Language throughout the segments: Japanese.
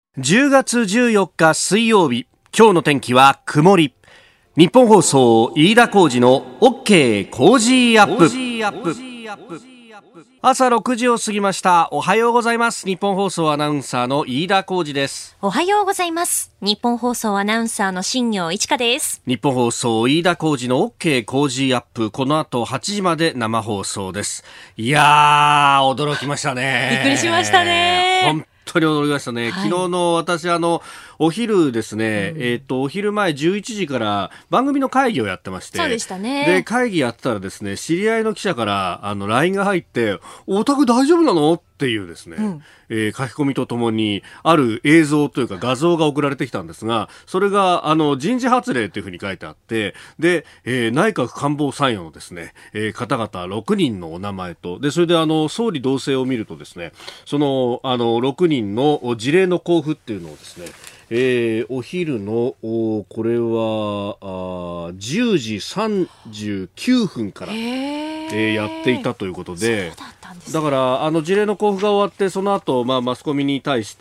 10月14日水曜日、今日の天気は曇り。日本放送飯田浩司の OK コージーアップ。朝6時を過ぎました。おはようございます。日本放送アナウンサーの飯田浩司です。 おはようございます。日本放送アナウンサーの新業一華です。 日本放送飯田浩司の OK コージーアップ、この後8時まで生放送です。いやー、驚きましたね。 びっくりしましたね。 本当に驚きましたね。昨日の私お昼ですね、お昼前11時から番組の会議をやってまして、 そうでしたね。 で会議やってたらですね、知り合いの記者からLINE が入って、お宅大丈夫なのっていうですね、書き込みとともにある映像というか画像が送られてきたんですが、それが人事発令というふうに書いてあって、で、内閣官房参与のですね、方々6人のお名前と、でそれで総理動静を見るとですね、その6人の事例の交付っていうのをですね、お昼のこれは10時39分から、やっていたということで、だから事例の交付が終わって、その後、マスコミに対して、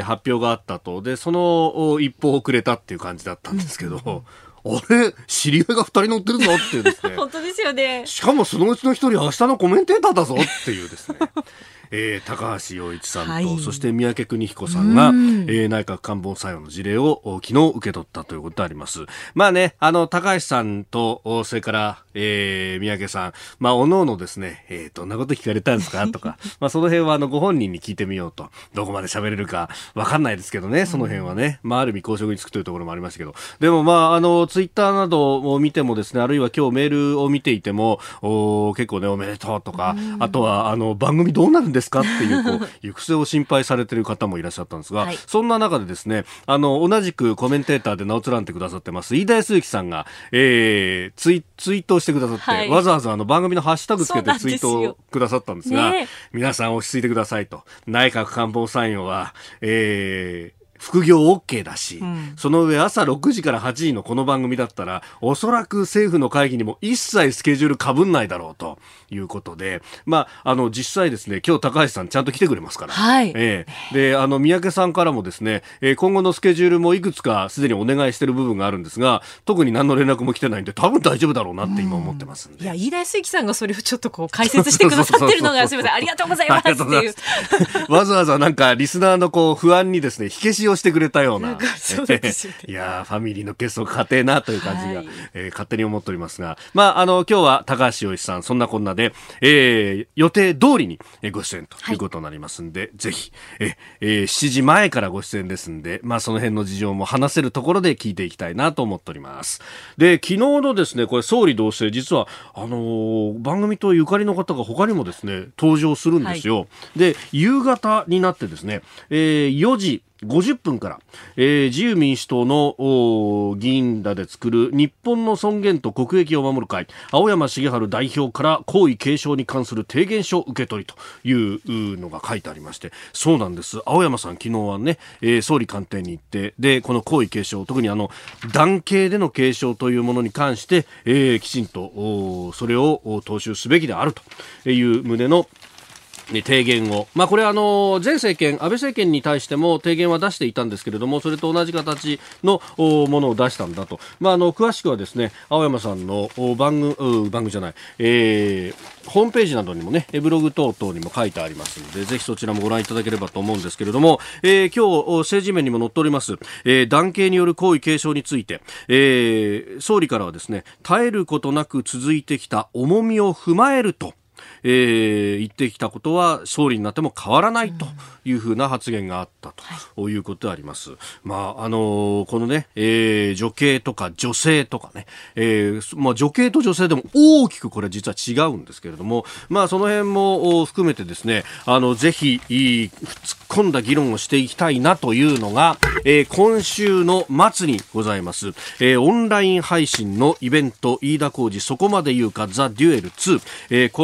発表があったと。でその一報遅れたっていう感じだったんですけど、あれ知り合いが2人乗ってるぞっていうですね本当ですよね。 しかもそのうちの1人明日のコメンテーターだぞっていうですね高橋洋一さんと、そして三宅邦彦さんが、内閣官房参与の事例を昨日受け取ったということであります。まあね、高橋さんとそれから、三宅さん、おのおのですね、どんなこと聞かれたんですかとかその辺はご本人に聞いてみようと。どこまで喋れるか分かんないですけどね、その辺はね、ある意味公職につくというところもありましたけど、でもツイッターなどを見てもですね、あるいは今日メールを見ていても結構ね、おめでとうとか、あとは番組どうなるんですかっていう行く末を心配されている方もいらっしゃったんですが、そんな中でですね、同じくコメンテーターで名を連ねてくださってます飯田康之さんが、ツイートをしてくださって、わざわざ番組のハッシュタグつけてツイートをくださったんですが、皆さん落ち着いてくださいと。内閣官房参与は、副業 OK だし、その上朝6時から8時のこの番組だったら、おそらく政府の会議にも一切スケジュールかぶんないだろうということで、実際ですね、今日高橋さんちゃんと来てくれますから、で三宅さんからもですね、今後のスケジュールもいくつかすでにお願いしている部分があるんですが、特に何の連絡も来てないんで、多分大丈夫だろうなって今思ってますんで。 いや、飯田康之さんがそれをちょっと解説してくださってるのがすみません、ありがとうございますっていうわざわざなんかリスナーの不安にですね、火消しをしてくれたような、 そうですよねいやファミリーの結束家庭なという感じが、勝手に思っておりますが、今日は高橋洋一さん、そんなこんなで、予定通りにご出演ということになりますんで、ぜひ、7時前からご出演ですんで、その辺の事情も話せるところで聞いていきたいなと思っております。で、昨日のですね、これ総理動静、実は番組とゆかりの方が他にもですね登場するんですよ。で、夕方になってですね、4時50分から、自由民主党の議員らで作る日本の尊厳と国益を守る会、青山茂春代表から皇位継承に関する提言書受け取りというのが書いてありまして、そうなんです。青山さん昨日はね、総理官邸に行って、でこの皇位継承、特に男系での継承というものに関して、きちんとそれを踏襲すべきであるという旨の提言を、これは前政権、安倍政権に対しても提言は出していたんですけれども、それと同じ形のものを出したんだと。詳しくはですね、青山さんの番組じゃない、ホームページなどにもね、ブログ等々にも書いてありますので、ぜひそちらもご覧いただければと思うんですけれども、今日政治面にも載っております、男系による皇位継承について、総理からはですね、絶えることなく続いてきた重みを踏まえると言ってきたことは総理になっても変わらないというふうな発言があったということであります。このね、女系とか女性とかね、女系と女性でも大きくこれ実は違うんですけれども、その辺も含めてですね、ぜひ突っ込んだ議論をしていきたいなというのが、今週の末にございます、オンライン配信のイベント、飯田浩司そこまで言うかザ・デュエル2、この中でです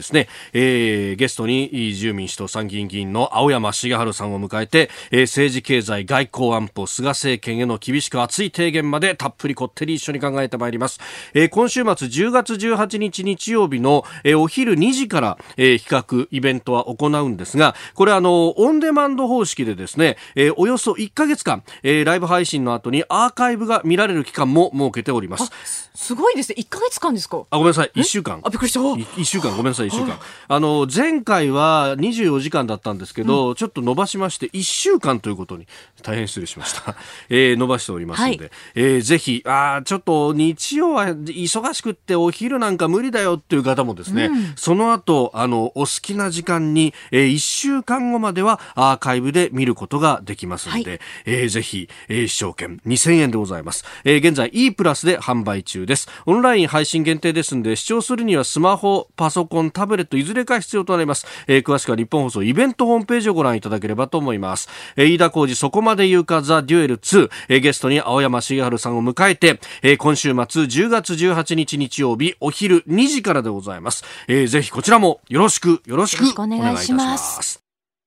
ですね、ゲストに自由民主党参議院議員の青山茂春さんを迎えて、政治経済外交安保菅政権への厳しく熱い提言までたっぷりこってり一緒に考えてまいります。今週末10月18日日曜日の、お昼2時から、企画イベントは行うんですが、これオンデマンド方式でですね、およそ1ヶ月間、ライブ配信の後にアーカイブが見られる期間も設けております。 すごいですね。1ヶ月間ですか？ ごめんなさい、1週間。 びっくりした。 1週間、ごめんなさい、1週間。前回は24時間だったんですけど、ちょっと伸ばしまして1週間ということに大変失礼しました。伸ばしておりますので、ぜひちょっと日曜は忙しくってお昼なんか無理だよっていう方もですね、その後お好きな時間に、1週間後まではアーカイブで見ることができますので、ぜひ、視聴券2000円でございます。現在 E プラスで販売中です。オンライン配信限定ですので、視聴するにはスマホ、パソコン、タブレットいずれか必要となります。詳しくは日本放送イベントホームページをご覧いただければと思います。飯田浩司そこまで言うかザ・デュエル2、ゲストに青山茂春さんを迎えて、今週末10月18日日曜日お昼2時からでございます。ぜひこちらもよろしくお願いいたします。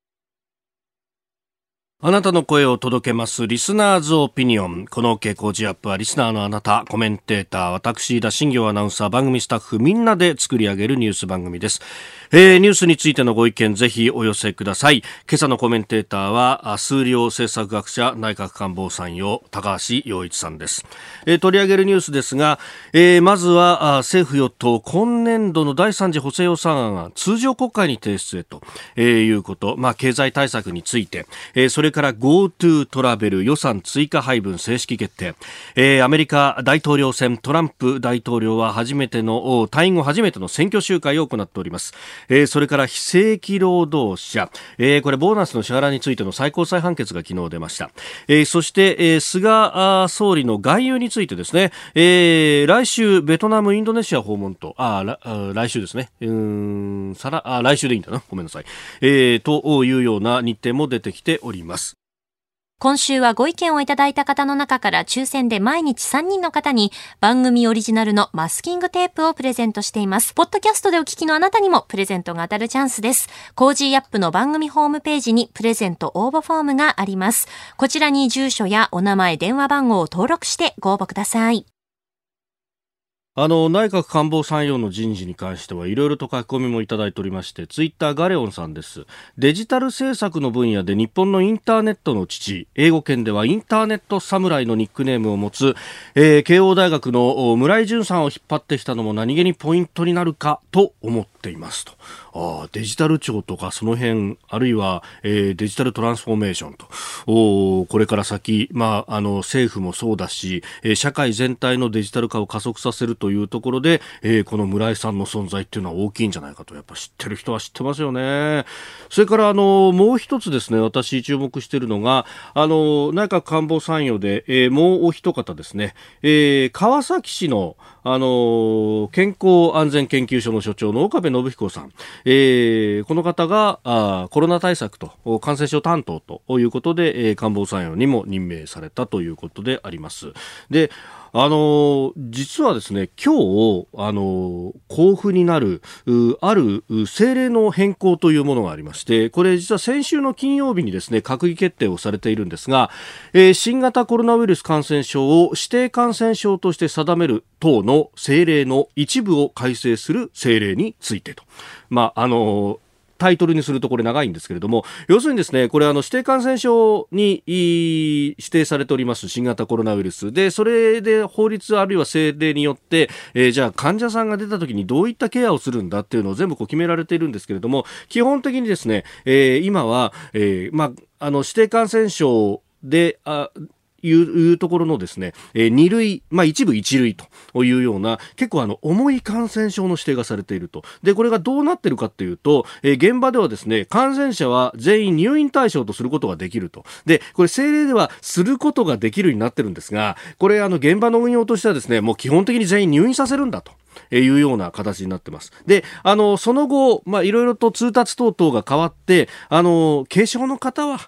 あなたの声を届けますリスナーズオピニオン。この OK 工事アップはリスナーのあなた、コメンテーター、私田新行アナウンサー、番組スタッフみんなで作り上げるニュース番組です。ニュースについてのご意見ぜひお寄せください。今朝のコメンテーターは数量政策学者内閣官房参与高橋洋一さんです。取り上げるニュースですが、まずは政府与党今年度の第3次補正予算案が通常国会に提出へと、いうこと、経済対策について、それから GoTo トラベル予算追加配分正式決定、アメリカ大統領選トランプ大統領は退院後初めての選挙集会を行っております。それから非正規労働者、これボーナスの支払いについての最高裁判決が昨日出ました。そして、菅総理の外遊についてですね、来週ベトナムインドネシア訪問と来週ですね、来週でいいんだな、ごめんなさい、というような日程も出てきております。 今週はご意見をいただいた方の中から抽選で毎日3人の方に番組オリジナルのマスキングテープをプレゼントしています。ポッドキャストでお聞きのあなたにもプレゼントが当たるチャンスです。コージーアップの番組ホームページにプレゼント応募フォームがあります。こちらに住所やお名前、電話番号を登録してご応募ください。 内閣官房参与の人事に関してはいろいろと書き込みもいただいておりまして、ツイッターガレオンさんです。デジタル政策の分野で日本のインターネットの父、英語圏ではインターネット侍のニックネームを持つ、慶応大学の村井淳さんを引っ張ってきたのも何気にポイントになるかと思っていますと。デジタル庁とかその辺、あるいは、デジタルトランスフォーメーションと、これから先、政府もそうだし、社会全体のデジタル化を加速させるというところで、この村井さんの存在っていうのは大きいんじゃないかと、やっぱ知ってる人は知ってますよね。それからもう一つですね、私注目しているのが内閣官房参与で、もうお一方ですね、川崎市の健康安全研究所の所長の岡部信彦さん、この方がコロナ対策と感染症担当ということで、官房参与にも任命されたということであります。で、実はですね、今日交付になるある政令の変更というものがありまして、これ実は先週の金曜日にですね閣議決定をされているんですが、新型コロナウイルス感染症を指定感染症として定める等の政令の一部を改正する政令についてと、タイトルにするとこれ長いんですけれども、要するにですね、これ指定感染症に指定されております新型コロナウイルスで、それで法律あるいは政令によって、じゃあ患者さんが出た時にどういったケアをするんだっていうのを全部決められているんですけれども、基本的にですね、今は、指定感染症でいうところのですね、2類、一部1類というような結構重い感染症の指定がされていると。で、これがどうなっているかというと、現場ではですね、感染者は全員入院対象とすることができると。で、これ政令ではすることができるようになってるんですが、これ現場の運用としてはですね、もう基本的に全員入院させるんだというような形になってます。で、その後、いろいろと通達等々が変わって、軽症の方は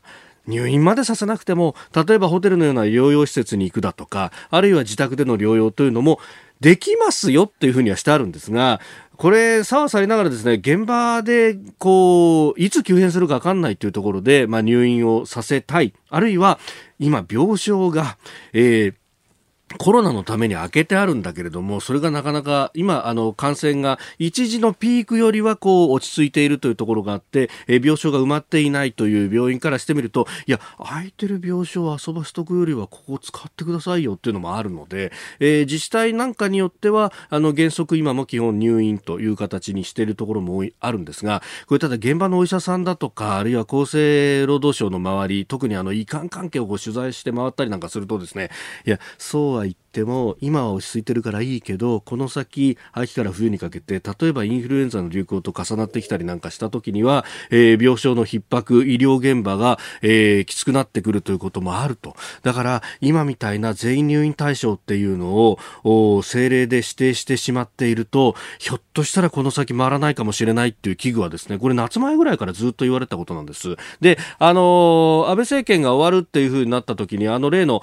入院までさせなくても、例えばホテルのような療養施設に行くだとか、あるいは自宅での療養というのもできますよっていうふうにはしてあるんですが、これ、さはさりながらですね、現場で、いつ急変するか分かんないというところで、入院をさせたい。あるいは、今、病床が、コロナのために開けてあるんだけれども、それがなかなか今感染が一時のピークよりは落ち着いているというところがあって、病床が埋まっていないという病院からしてみると、いや空いてる病床を遊ばしとくよりはここを使ってくださいよっていうのもあるので、自治体なんかによっては原則今も基本入院という形にしているところもあるんですが、これただ現場のお医者さんだとか、あるいは厚生労働省の周り、特に医患関係を取材して回ったりなんかするとですね、いやそうは言っても今は落ち着いてるからいいけど、この先秋から冬にかけて例えばインフルエンザの流行と重なってきたりなんかした時には、病床の逼迫、医療現場が、きつくなってくるということもあると。だから今みたいな全員入院対象っていうのを政令で指定してしまっていると、ひょっとしたらこの先回らないかもしれないっていう危惧はですね、これ夏前ぐらいからずっと言われたことなんです。で、安倍政権が終わるっていう風になった時に例の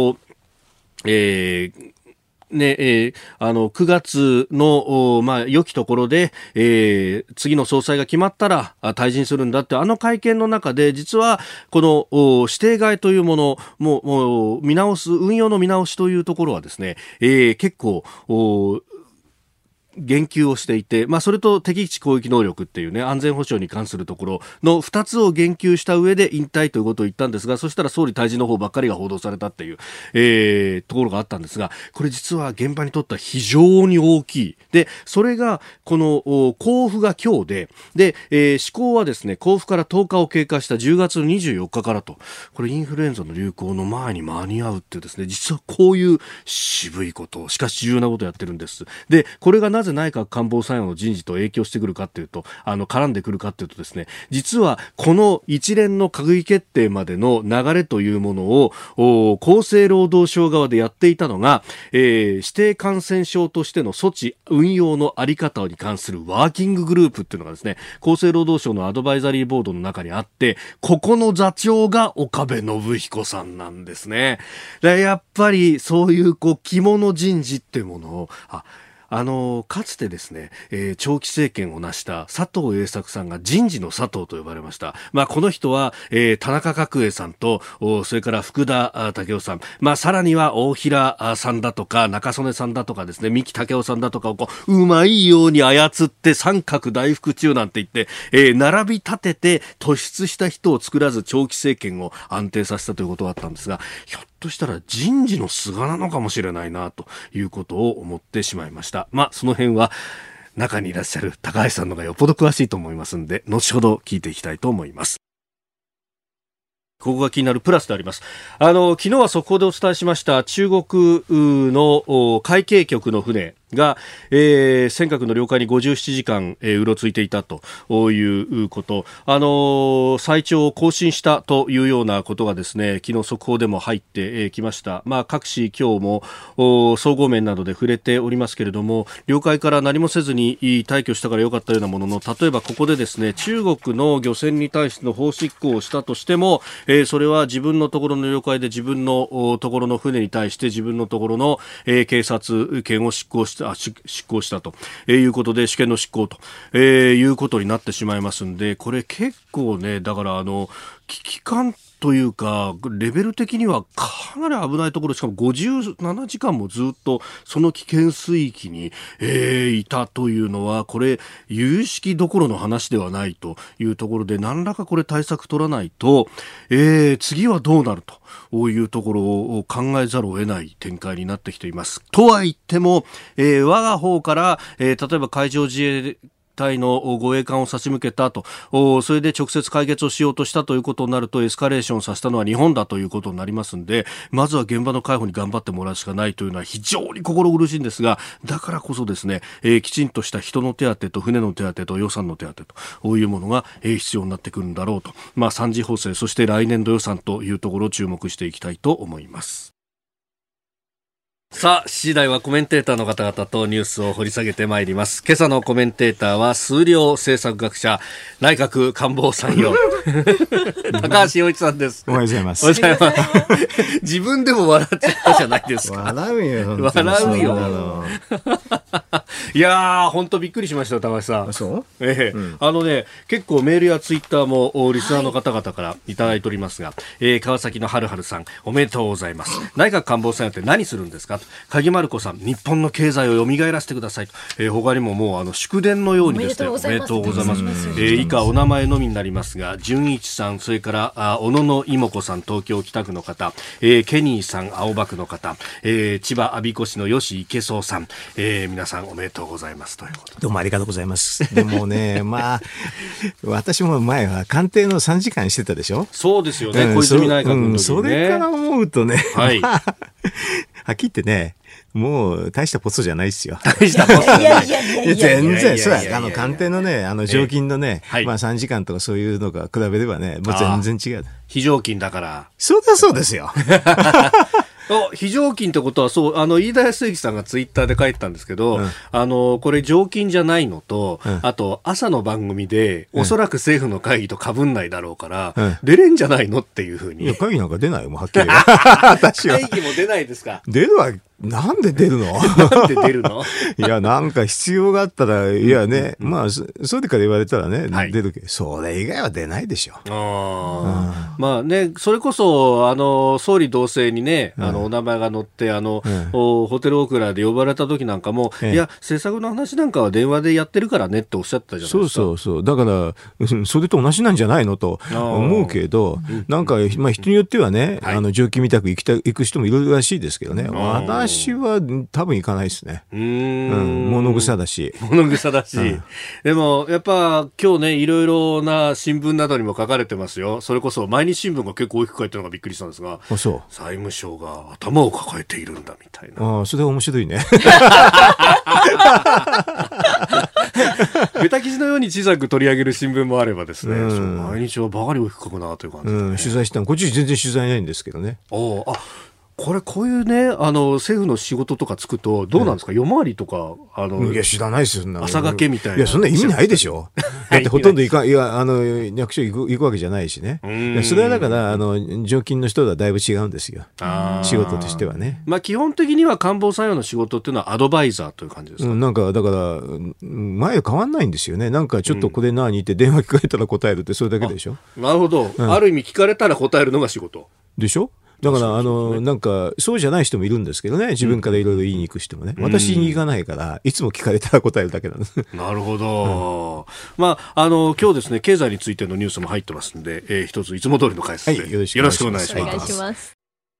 9月の、良きところで、次の総裁が決まったら退陣するんだって会見の中で、実はこの指定外というものも見直す、運用の見直しというところはですね、結構言及をしていて、それと敵基地攻撃能力っていうね、安全保障に関するところの2つを言及した上で引退ということを言ったんですが、そしたら総理退陣の方ばっかりが報道されたっていう、ところがあったんですが、これ実は現場にとっては非常に大きい。で、それがこの交付が今日で、施行はですね、交付から10日を経過した10月24日からと、これインフルエンザの流行の前に間に合うっていうですね、実はこういう渋いことを、しかし重要なことをやってるんです。で、これがなぜ内閣官房参与の人事と影響してくるかというと、絡んでくるかというとですね、実はこの一連の閣議決定までの流れというものを厚生労働省側でやっていたのが、指定感染症としての措置運用のあり方に関するワーキンググループっていうのがですね、厚生労働省のアドバイザリーボードの中にあって、ここの座長が岡部信彦さんなんですね。で、やっぱりそういう肝の人事っていうものをかつてですね、長期政権を成した佐藤栄作さんが人事の佐藤と呼ばれました。この人は、田中角栄さんと、それから福田赳夫さん、さらには大平さんだとか中曽根さんだとかですね、三木武夫さんだとかをうまいように操って三角大福中なんて言って、並び立てて突出した人を作らず長期政権を安定させたということがあったんですが、ひょっとしたら人事の菅なのかもしれないなということを思ってしまいました。その辺は中にいらっしゃる高橋さんのがよっぽど詳しいと思いますので、後ほど聞いていきたいと思います。ここが気になるプラスであります。昨日は速報でお伝えしました中国の海警局の船が、尖閣の領海に57時間、うろついていたということ、最長を更新したというようなことがですね、昨日速報でも入ってきました。各紙今日も総合面などで触れておりますけれども、領海から何もせずに退去したからよかったようなものの、例えばここでですね、中国の漁船に対しての法執行をしたとしても、それは自分のところの領海で自分のところの船に対して自分のところの、警察権を執行したということで、主権の執行ということになってしまいますんで、これ結構ね、だから危機感というかレベル的にはかなり危ないところ、しかも57時間もずっとその危険水域に、いたというのは、これ有識どころの話ではないというところで、何らかこれ対策取らないと、次はどうなるというところを考えざるを得ない展開になってきています。とは言っても、我が方から、例えば海上自衛隊の護衛艦を差し向けたと、それで直接解決をしようとしたということになると、エスカレーションさせたのは日本だということになりますので、まずは現場の海保に頑張ってもらうしかないというのは非常に心苦しいんですが、だからこそですね、きちんとした人の手当と船の手当と予算の手当というものが、必要になってくるんだろうと、3次補正、そして来年度予算というところを注目していきたいと思います。 さあ、7時台はコメンテーターの方々とニュースを掘り下げてまいります。今朝のコメンテーターは数量政策学者、内閣官房参与高橋洋一さんです。 おはようございます。 おはようございます。自分でも笑っちゃったじゃないですか。 笑うよ。 笑うよ。いやー、本当びっくりしましたよ、高橋さん。 そう？ 結構メールやツイッターもリスナーの方々からいただいておりますが、川崎のはるはるさん、おめでとうございます。内閣官房参与って何するんですか？鍵丸子さん、日本の経済を蘇らせてくださいと、他にももう祝電のようにですね、おめでとうございます。以下お名前のみになりますが、純一さん、それから小野の妹子さん、東京北区の方、ケニーさん、青葉区の方、千葉我孫子市の吉池壮さん、皆さんおめでとうございますということで。 どうもありがとうございます。でもね、私も前は官邸の3時間してたでしょ。 そうですよね、小泉内閣の時にね。 それから思うとね、 はい、 はっきり言ってね、もう大したポストじゃないですよ。 大したポストじゃない。 全然、そうや、官邸のね、常勤のね、3時間とかそういうのが比べればね、もう全然違う。 非常勤だから。 そうですよ。 非常勤ってことは、そう、飯田康之さんがツイッターで書いてたんですけど、これ常勤じゃないのと、あと朝の番組で、おそらく政府の会議と被んないだろうから、出れんじゃないのっていうふうに。 いや、会議なんか出ないよ、もうはっきり私は。 会議も出ないですか？ 出るわ。なんで出るの？ なんで出るの？ いや、なんか必要があったら、いやね、それから言われたらね、出るけど、それ以外は出ないでしょ。 まあね、それこそ、総理同棲にね、お名前が載って、ホテルオークラで呼ばれた時なんかも、いや、政策の話なんかは電話でやってるからねっておっしゃったじゃないですか。 そう。だから、それと同じなんじゃないのと思うけど、なんか、人によってはね、上記みたく行く人もいるらしいですけどね。私は多分行かないですね。物臭だし。 でも、やっぱ今日ね、いろいろな新聞などにも書かれてますよ。それこそ毎日新聞が結構大きく書いてるのがびっくりしたんですが、財務省が頭を抱えているんだみたいな。 それは面白いね。 ベタ記事のように小さく取り上げる新聞もあればですね、毎日はバカに大きく書くなという感じで、ね。 取材したの、こっち全然取材ないんですけどね。 こういうね、政府の仕事とかつくと、どうなんですか、夜回りとか、 いや、知らないですよ、 朝掛けみたいな。 いや、そんな意味ないでしょ。だってほとんど役所行くわけじゃないしね。それはだから、常勤の人とはだいぶ違うんですよ。仕事としてはね。 基本的には官房参与の仕事っていうのはアドバイザーという感じですか？ なんか、だから、前変わんないんですよね。なんか、ちょっとこれ何って電話聞かれたら答えるって、それだけでしょ。 なるほど。ある意味聞かれたら答えるのが仕事。 でしょ？だから、なんか、そうじゃない人もいるんですけどね。自分からいろいろ言いに行く人もね。私に行かないから、いつも聞かれたら答えるだけなんです。 なるほど。今日ですね、経済についてのニュースも入ってますんで、一ついつも通りの解説で、よろしくお願いします。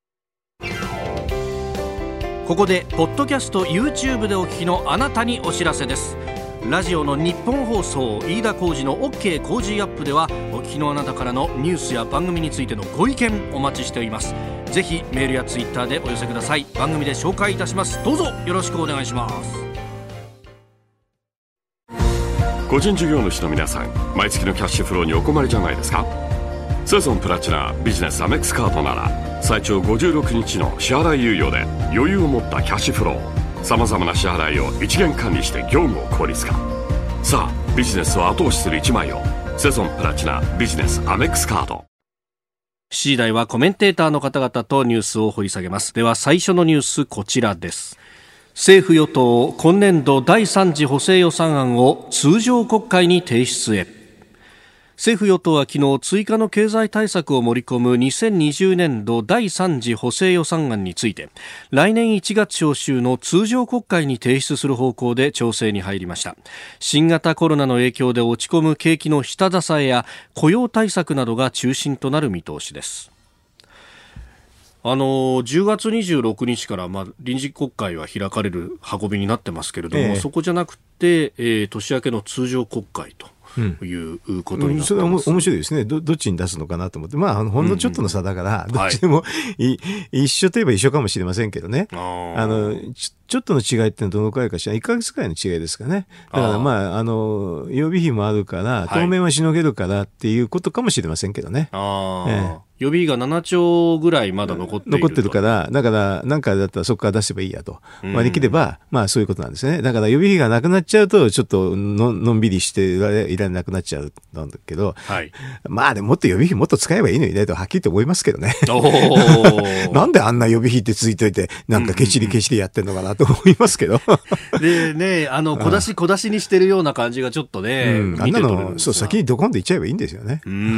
ここで、ポッドキャスト YouTube でお聞きのあなたにお知らせです。ラジオの日本放送飯田浩司の OK 工事アップではお聞きのあなたからのニュースや番組についてのご意見お待ちしております。ぜひメールやツイッターでお寄せください。番組で紹介いたします。どうぞよろしくお願いします。 個人事業主の皆さん、毎月のキャッシュフローにお困りじゃないですか？セゾンプラチナビジネスアメックスカードなら最長56日の支払い猶予で余裕を持ったキャッシュフロー、さまざまな支払いを一元管理して業務を効率化。さあ、ビジネスを後押しする一枚を。セゾンプラチナビジネスアメックスカード。 7時台はコメンテーターの方々とニュースを掘り下げます。では最初のニュース、こちらです。政府与党今年度第3次補正予算案を通常国会に提出へ。政府与党は昨日追加の経済対策を盛り込む2020年度第3次補正予算案について来年1月召集の通常国会に提出する方向で調整に入りました。新型コロナの影響で落ち込む景気の下支えや雇用対策などが中心となる見通しです。10月26日から臨時国会は開かれる運びになってますけれども、そこじゃなくて、年明けの通常国会ということになってます。 それは面白いですね。どっちに出すのかなと思って、ほんのちょっとの差だから、どっちでも、一緒といえば一緒かもしれませんけどね。ちちょっとの違いってのはどのくらいかしら、1ヶ月くらいの違いですかね。だから予備費もあるから、当面はしのげるからっていうことかもしれませんけどね。 予備費が7兆ぐらいまだ残ってるから、だから何かだったらそこから出せばいいやと割り切れば、そういうことなんですね。だから予備費がなくなっちゃうとちょっとのんびりしていられなくなっちゃうんだけど、でももっと予備費もっと使えばいいのにねとはっきりと思いますけどね。なんであんな予備費ってついといてなんかケチりやってんのかなと思いますけど。 でね、小出しにしてるような感じがちょっとね、 あんなの先にドコンといっちゃえばいいんですよね。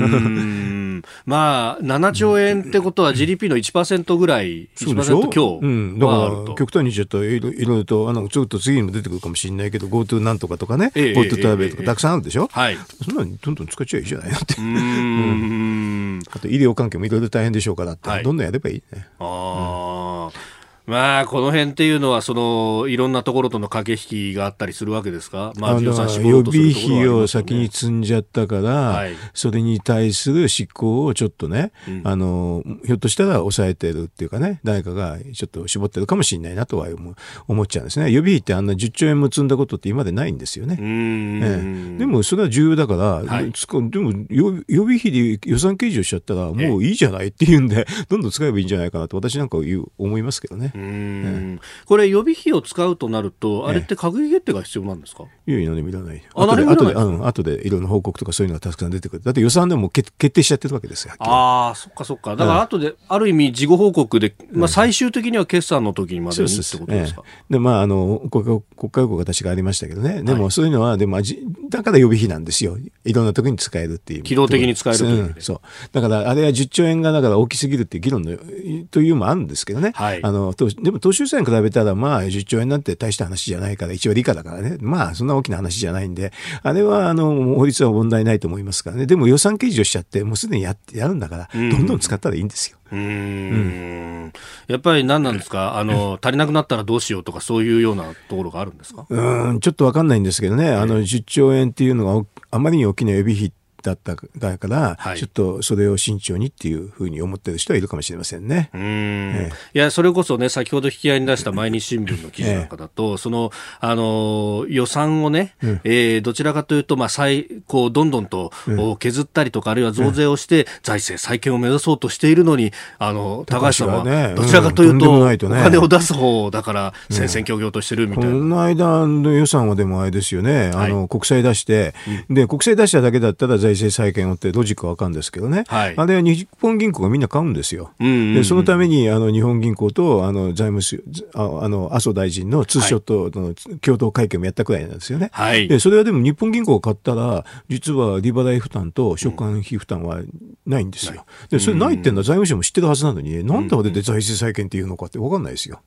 7兆円ってことは GDP の 1% ぐらい、1% 強はあると。 だから極端にちょっといろいろとちょっと次にも出てくるかもしれないけど GoTo なんとかとかね、GoTo トラベルとかたくさんあるでしょ。そんなにどんどん使っちゃいいじゃないのって。あと医療関係もいろいろ大変でしょうからって、どんどんやればいいね。 この辺っていうのはいろんなところとの駆け引きがあったりするわけですか。予備費を先に積んじゃったから、それに対する執行をちょっとね、ひょっとしたら抑えてるっていうかね、誰かがちょっと絞ってるかもしれないなとは思っちゃうんですね。予備費ってあんな10兆円も積んだことって今までないんですよね。でもそれは重要だから、でも予備費で予算計上しちゃったらもういいじゃないっていうんで、どんどん使えばいいんじゃないかなと私なんか思いますけどね。 これ予備費を使うとなると、あれって閣議決定が必要なんですか。 いや何もいらない。後でいろんな報告とかそういうのがたくさん出てくる。だって予算でも決定しちゃってるわけですよ。 そっか。だから後である意味事後報告で、最終的には決算の時にまでにってことですか。 で国会報告私がありましたけどね。でもそういうのはだから予備費なんですよ。いろんな時に使えるっていう。 機動的に使えるという。 そう。だからあれは10兆円がだから大きすぎるっていう議論というのもあるんですけどね。でも当初予算に比べたら10兆円なんて大した話じゃないから1割以下だからね、そんな大きな話じゃないんで、あれは法律は問題ないと思いますからね。でも予算計上しちゃってもうすでにやるんだから、どんどん使ったらいいんですよ。 やっぱり何なんですか、足りなくなったらどうしようとかそういうようなところがあるんですか。 ちょっと分かんないんですけどね、10兆円っていうのがあまりに大きな予備費だったから、ちょっとそれを慎重にっていうふうに思ってる人はいるかもしれませんね。 いやそれこそね、先ほど引き合いに出した毎日新聞の記事なんかだと、予算をね、どちらかというとどんどんと削ったりとか、あるいは増税をして財政再建を目指そうとしているのに、高橋さんはどちらかというとお金を出す方だから戦々恐々としてるみたいな。 この間の予算はでもあれですよね、国債出して、で国債出しただけだったら財政再建をってロジックはわかるんですけどね、あれは日本銀行がみんな買うんですよ。でそのために日本銀行と財務省麻生大臣のツーショットの共同会見もやったくらいなんですよね。でそれはでも日本銀行が買ったら実は利払い負担と償還費負担はないんですよ。でそれないっていうのは財務省も知ってるはずなのに、なんであれで財政再建っていうのかってわかんないですよ。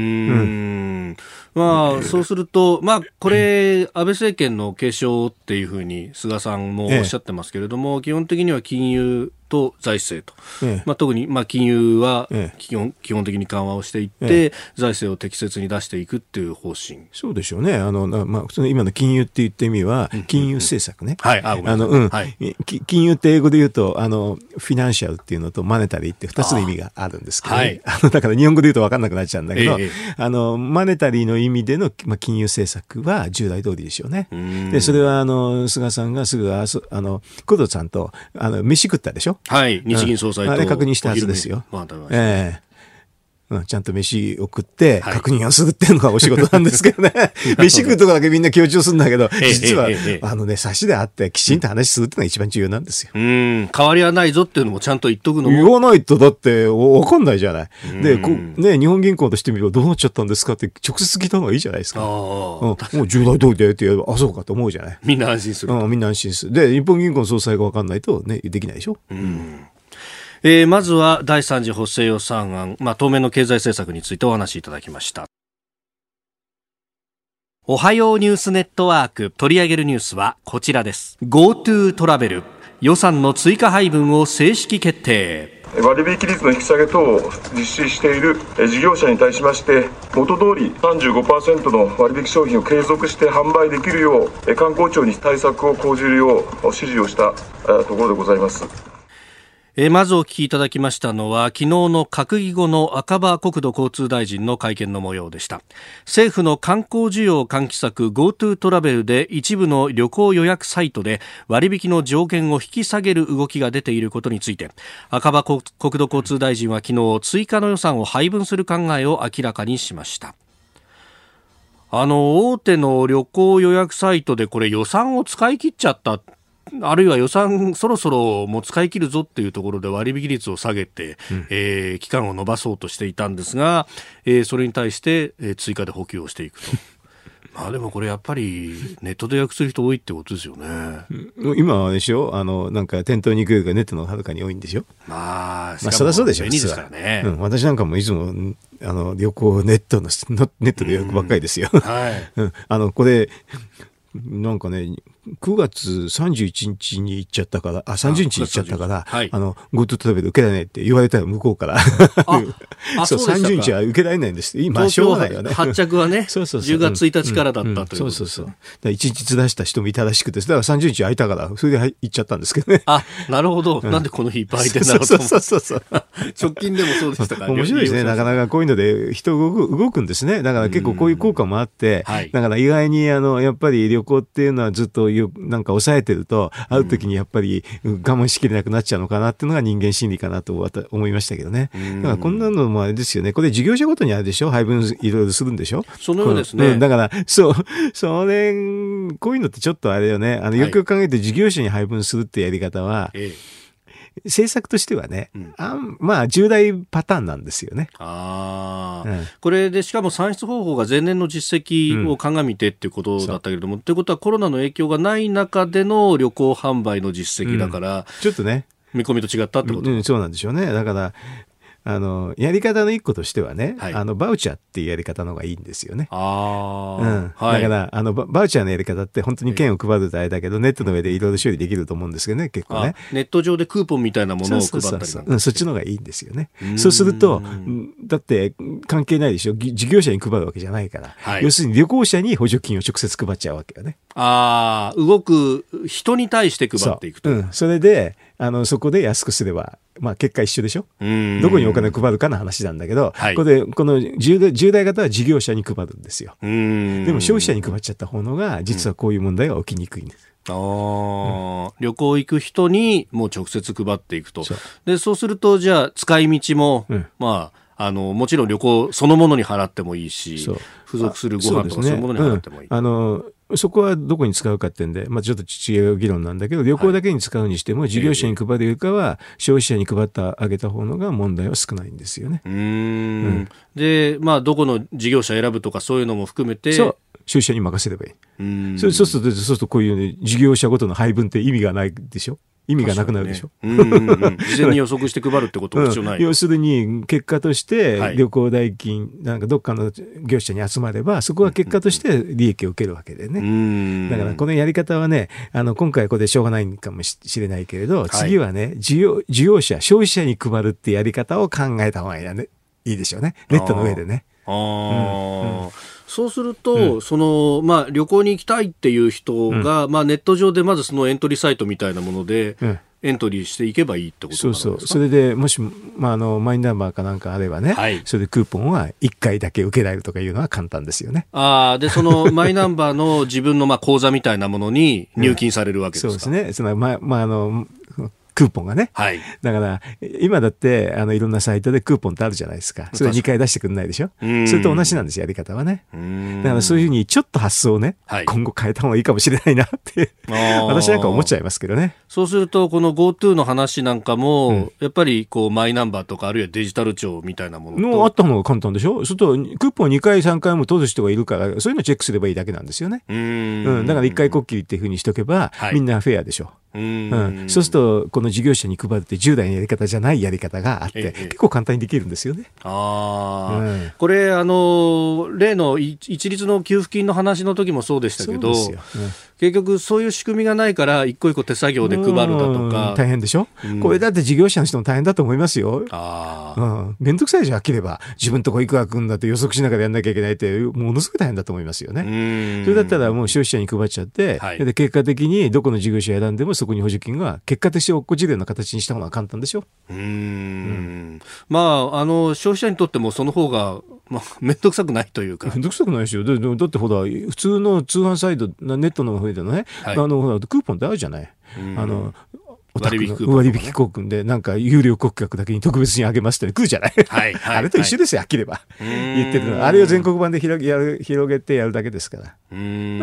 そうすると、これ安倍政権の継承っていうふうに菅さんもおっしゃってますけれども、基本的には金融と財政と、特に金融は基本的に緩和をしていって、財政を適切に出していくっていう方針。 そうでしょうね。普通の今の金融って言って意味は金融政策ね。金融って英語で言うとフィナンシャルっていうのとマネタリーって2つの意味があるんですけど、だから日本語で言うと分かんなくなっちゃうんだけど、マネタリーの意味での金融政策は従来通りでしょうね。でそれは菅さんがすぐ工藤さんと飯食ったでしょ。 日銀総裁とあれ確認したはずですよ。ちゃんと飯を食って確認をするっていうのがお仕事なんですけどね。飯食うとこだけみんな強調するんだけど、実は差しであってきちんと話するっていうのが一番重要なんですよ。 変わりはないぞっていうのもちゃんと言っとくのも。 言わないとだって分かんないじゃない。で日本銀行としてみればどうなっちゃったんですかって直接聞いた方がいいじゃないですか。もう従来通りだよって言えばそうかと思うじゃない。 みんな安心する。 みんな安心する。で日本銀行の総裁が分かんないとねできないでしょ。 まずは第3次補正予算案、当面の経済政策についてお話しいただきました。おはようニュースネットワーク、取り上げるニュースはこちらです。 GoTo トラベル予算の追加配分を正式決定。 割引率の引き下げ等を実施している事業者に対しまして、元通り 35% の割引商品を継続して販売できるよう観光庁に対策を講じるよう指示をしたところでございます。 まずお聞きいただきましたのは昨日の閣議後の赤羽国土交通大臣の会見の模様でした。政府の観光需要喚起策 GoTo トラベルで一部の旅行予約サイトで割引の上限を引き下げる動きが出ていることについて、赤羽国土交通大臣は昨日追加の予算を配分する考えを明らかにしました。大手の旅行予約サイトでこれ予算を使い切っちゃった、あるいは予算そろそろもう使い切るぞっていうところで割引率を下げて、期間を延ばそうとしていたんですが、それに対して、追加で補給をしていくとまあでもこれやっぱりネットで予約する人多いってことですよね。 今はでしょ、なんか店頭に行くよりかネットの方がはるかに多いんでしょ。 まあそりゃそうでしょ。 便利ですからね。 私なんかもいつも旅行ネットで予約ばっかりですよ。 はい。 これなんかね、9月31日に行っちゃったから、30日に行っちゃったから、 はい、 GoTo トラベル受けられないって言われたら向こうから。そう、30日は受けられないんです。今、しょうがないよね。 発着はね、10月1日からだったということです。 そう。1日ずらした人もいたらしくて、だから30日空いたから、それで行っちゃったんですけどね。 なるほど。なんでこの日いっぱい空いてんだろうと思って。 そう。 直近でもそうでしたから。 面白いですね。なかなかこういうので人動くんですね。だから結構こういう効果もあって、だから意外にやっぱり旅行っていうのはずっとなんか抑えてると、会う時にやっぱり我慢しきれなくなっちゃうのかなっていうのが人間心理かなと思いましたけどね。だからこんなのもあれですよね。これ事業者ごとにあるでしょ、配分いろいろするんでしょ。 そのようですね。 だからこういうのってちょっとあれよね。よく考えて事業者に配分するってやり方は、政策としてはね、まあ従来パターンなんですよね。 これでしかも算出方法が前年の実績を鑑みてっていうことだったけれども、ということはコロナの影響がない中での旅行販売の実績だから、 ちょっとね見込みと違ったってこと、 そうなんでしょうね。だからやり方の一個としてはね、バウチャーっていうやり方の方がいいんですよね。だからバウチャーのやり方って本当に券を配るとあれだけど、ネットの上でいろいろ処理できると思うんですけどね、結構ね。 ネット上でクーポンみたいなものを配ったりそっちの方がいいんですよね。そうするとだって関係ないでしょ、事業者に配るわけじゃないから、要するに旅行者に補助金を直接配っちゃうわけよね。 動く人に対して配っていくと。 それでそこで安くすれば、まあ結果一緒でしょ。どこにお金を配るかの話なんだけど、この従来型は事業者に配るんですよ。でも消費者に配っちゃった方のが実はこういう問題が起きにくいんです。 旅行行く人にもう直接配っていくと。でそうするとじゃあ使い道も、まあもちろん旅行そのものに払ってもいいし、付属するご飯とかそういうものに払ってもいい。 そこはどこに使うかってんで、まあ、ちょっと違う議論なんだけど、旅行だけに使うにしても、事業者に配るよりかは、消費者に配ってあげた方のが問題は少ないんですよね。 で、まあ、どこの事業者選ぶとかそういうのも含めて、 消費者に任せればいい。そうするとこういう、ね、事業者ごとの配分って意味がないでしょ。意味がなくなるでしょ。 事前に予測して配るってことは必要ない。 要するに結果として旅行代金なんかどっかの業者に集まれば、そこは結果として利益を受けるわけでね。だからこのやり方はね、今回これでしょうがないかもしれないけれど、次はね、事業者消費者に配るってやり方を考えた方がいいでしょうね。ネットの上でね。 そうすると、まあ、旅行に行きたいっていう人が、まあ、ネット上でまずそのエントリーサイトみたいなもので、エントリーしていけばいいってことなんですか？ それでもし、まあ、マイナンバーかなんかあればね、それでクーポンは1回だけ受けられるとかいうのは簡単ですよね。 でそのマイナンバーの自分のまあ口座みたいなものに入金されるわけですか？ そうですね。クーポンがね。だから、今だって、いろんなサイトでクーポンってあるじゃないですか。それ2回出してくれないでしょ。それと同じなんです、やり方はね。だからそういうふうにちょっと発想をね、今後変えた方がいいかもしれないなって、私なんか思っちゃいますけどね。 そうすると、この GoTo の話なんかも、やっぱりこう、マイナンバーとか、あるいはデジタル庁みたいなものあった方が簡単でしょ。それと、クーポン2回3回も取る人がいるから、そういうのチェックすればいいだけなんですよね。だから1回こっきりっていうふうにしとけば、みんなフェアでしょ。そうするとこの事業者に配るって従来のやり方じゃないやり方があって、結構簡単にできるんですよね。 これ例の一律の給付金の話の時もそうでしたけど、結局そういう仕組みがないから一個一個手作業で配るだとか大変でしょ。これだって事業者の人も大変だと思いますよ。めんどくさいじゃん、飽きれば自分とこいくら来るんだって予測しながらやんなきゃいけないってものすごい大変だと思いますよね。それだったらもう消費者に配っちゃって、で結果的にどこの事業者選んでもそこに補助金が結果として落っこちるような形にした方が簡単でしょ。 まあ、消費者にとってもその方が、めんどくさくないというか。 めんどくさくないですよ。だってほら、普通の通販サイト、ネットの上でのね、ほらクーポンってあるじゃない。割引クーポンで、なんか有料顧客だけに特別にあげますって来るじゃない。あれと一緒ですよ、はっきり言えば。言ってるの。あれを全国版で広げてやるだけですから。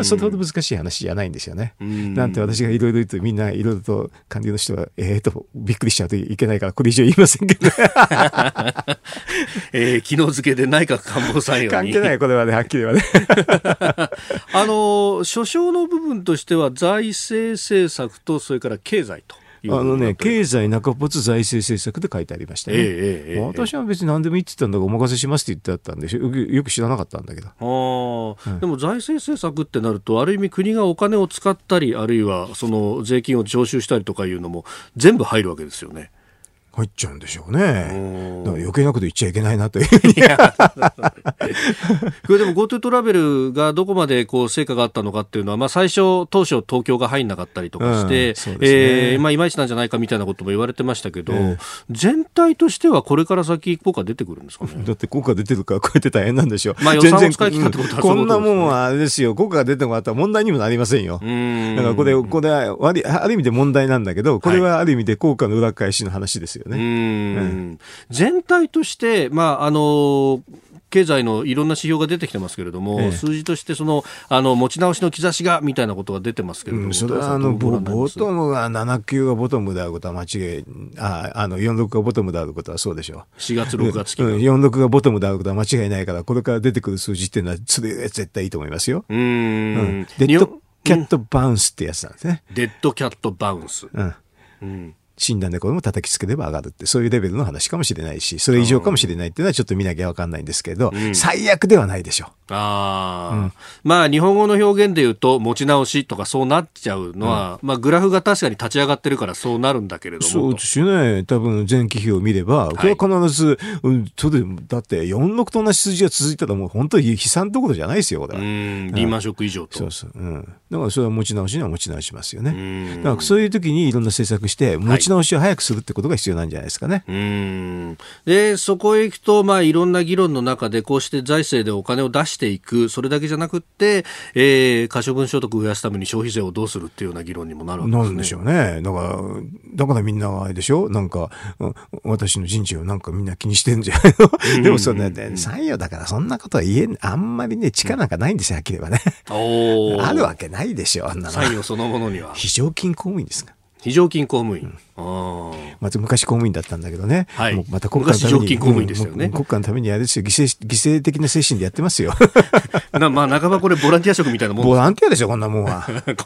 それほど難しい話じゃないんですよね。なんて私がいろいろ言うとみんないろいろと官僚の人は、とびっくりしちゃうといけないから、これ以上言いませんけど。 昨日付で内閣官房参与に。 関係ない、これはね、はっきり言えばね。 所掌の部分としては財政政策とそれから経済と。 経済中骨財政政策で書いてありましたね。私は別に何でも言ってたんだがお任せしますって言ってあったんでよく知らなかったんだけど。 でも財政政策ってなるとある意味国がお金を使ったりあるいはその税金を徴収したりとかいうのも全部入るわけですよね。 入っちゃうんでしょうね。だから余計なこと言っちゃいけないなというこれでも GoTo トラベルがどこまでこう成果があったのかっていうのは、最初当初東京が入んなかったりとかして、いまいちなんじゃないかみたいなことも言われてましたけど、全体としてはこれから先効果出てくるんですかね。 だって効果出てるからこうやって大変なんでしょう。 予算を使い切ったってことはこんなもんはあれですよ、効果が出てもらったら問題にもなりませんよ。だからこれはある意味で問題なんだけど、これはある意味で効果の裏返しの話ですよね。 全体として、経済のいろんな指標が出てきてますけれども、数字として持ち直しの兆しがみたいなことが出てますけれども、 それはボトムが79がボトムであることは間違い、46がボトムであることはそうでしょう。 4月6月期 46がボトムであることは間違いないから、これから出てくる数字っていうのはそれ絶対いいと思いますよ。デッドキャットバウンスってやつなんですね。 デッドキャットバウンス。 死んだ猫でも叩きつければ上がるって、そういうレベルの話かもしれないし、それ以上かもしれないっていうのはちょっと見なきゃ分かんないんですけど、最悪ではないでしょう。 日本語の表現で言うと持ち直しとかそうなっちゃうのは、グラフが確かに立ち上がってるからそうなるんだけれども。 そうですね。多分前期比を見れば、これは必ず、だって46と同じ数字が続いたらもう本当に悲惨どころじゃないですよ、これは。 リーマンショック以上と。 だからそれは持ち直しには持ち直しますよね。だからそういう時にいろんな政策して、持ち直しを早くするってことが必要なんじゃないですかね。 で、そこへ行くと、いろんな議論の中でこうして財政でお金を出していく、それだけじゃなくって、可処分所得を増やすために消費税をどうするっていうような議論にもなるわけですね。 なるんでしょうね。だからみんなあれでしょ、なんか私の人事をなんかみんな気にしてるんじゃないの。でもそんな参与だからそんなことはあんまりね、力なんかないんですよ、はっきり言えばね。あるわけないでしょ、あんなの。 参与そのものには。 非常勤公務員ですか。 非常勤公務員。 昔公務員だったんだけどね。 もうまた国家のために、国家のためにあれですよ、犠牲的な精神でやってますよ。 半ばこれボランティア職みたいなもん。 ボランティアでしょ、こんなもんは。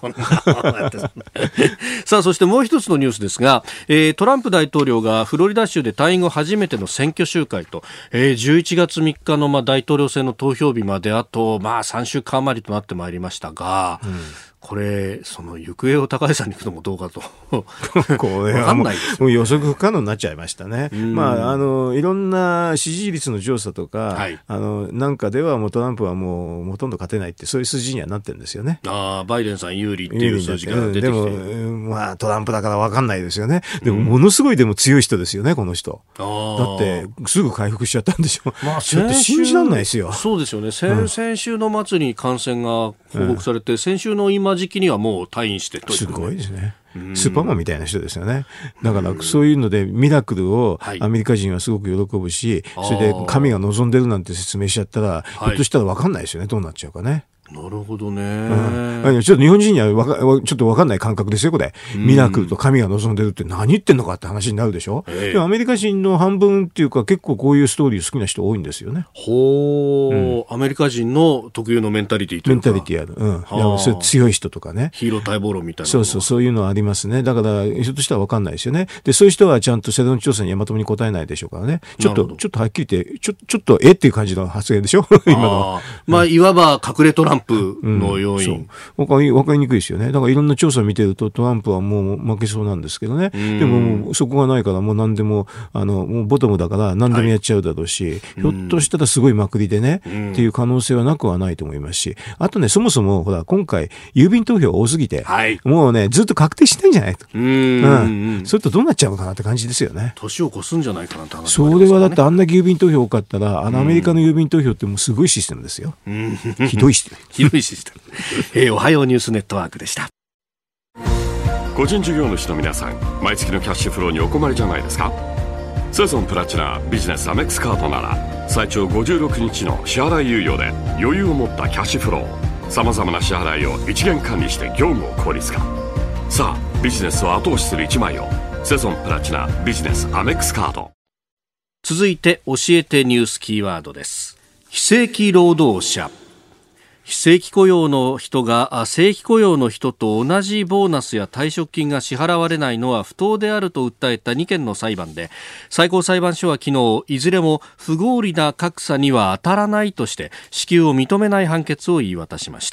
さあ、そしてもう一つのニュースですが、トランプ大統領がフロリダ州で退院後初めての選挙集会と、11月3日の大統領選の投票日まであと3週間余りとなってまいりましたが、これその行方を高橋さんに行くのもどうかとこれはもう予測不可能になっちゃいましたね。いろんな支持率の調査とか、なんかではもうトランプはもうほとんど勝てないってそういう数字にはなってるんですよね。 バイデンさん有利っていう数字が出てきて、 でもトランプだから分かんないですよね。でもものすごいでも強い人ですよね、この人。だってすぐ回復しちゃったんでしょ。だって信じられないですよ。 そうですよね。先週の末に感染が報告されて、先週の今時期にはもう退院してという、 すごいですね。スーパーマンみたいな人ですよね。だからそういうのでミラクルをアメリカ人はすごく喜ぶし、それで神が望んでるなんて説明しちゃったら、ひょっとしたら分かんないですよね、どうなっちゃうかね。 なるほどね、 ちょっと日本人にはちょっと分かんない感覚ですよ、これ。ミラクルと神が望んでるって何言ってんのかって話になるでしょ。でもアメリカ人の半分っていうか結構こういうストーリー好きな人多いんですよね。 アメリカ人の特有のメンタリティというか。 メンタリティある。それ強い人とかね。 ヒーロー待望論みたいな。 そういうのはありますね。だからひょっとしたら分かんないですよね。で、そういう人はちゃんと世論調査にまともに答えないでしょうからね。ちょっとはっきり言って、ちょっとっていう感じの発言でしょ今の。 いわば隠れトランププの要因、 分かりにくいですよね。だからいろんな調査を見てるとトランプはもう負けそうなんですけどね。でももうそこがないからもう何でももうボトムだから何でもやっちゃうだろうし、ひょっとしたらすごいまくりでね、っていう可能性はなくはないと思いますし、あとね、そもそもほら今回郵便投票多すぎて、もうねずっと確定してないんじゃないと。それとどうなっちゃうのかなって感じですよね。 年を越すんじゃないかなって話もありますそからね。 れはだってあんな郵便投票多かったらアメリカの郵便投票ってもうすごいシステムですよ。ひどいシステム。 ひどいシステム。おはようニュースネットワークでした。 個人事業主の皆さん、毎月のキャッシュフローにお困りじゃないですか。セゾンプラチナビジネスアメックスカードなら最長56日の支払い猶予で余裕を持ったキャッシュフロー、さまざまな支払いを一元管理して業務を効率化。さあビジネスを後押しする一枚を、セゾンプラチナビジネスアメックスカード。 続いて教えてニュースキーワードです。非正規労働者。非正規雇用の人が正規雇用の人と同じボーナスや退職金が支払われないのは不当であると訴えた2件の裁判で、最高裁判所は昨日いずれも不合理な格差には当たらないとして支給を認めない判決を言い渡しました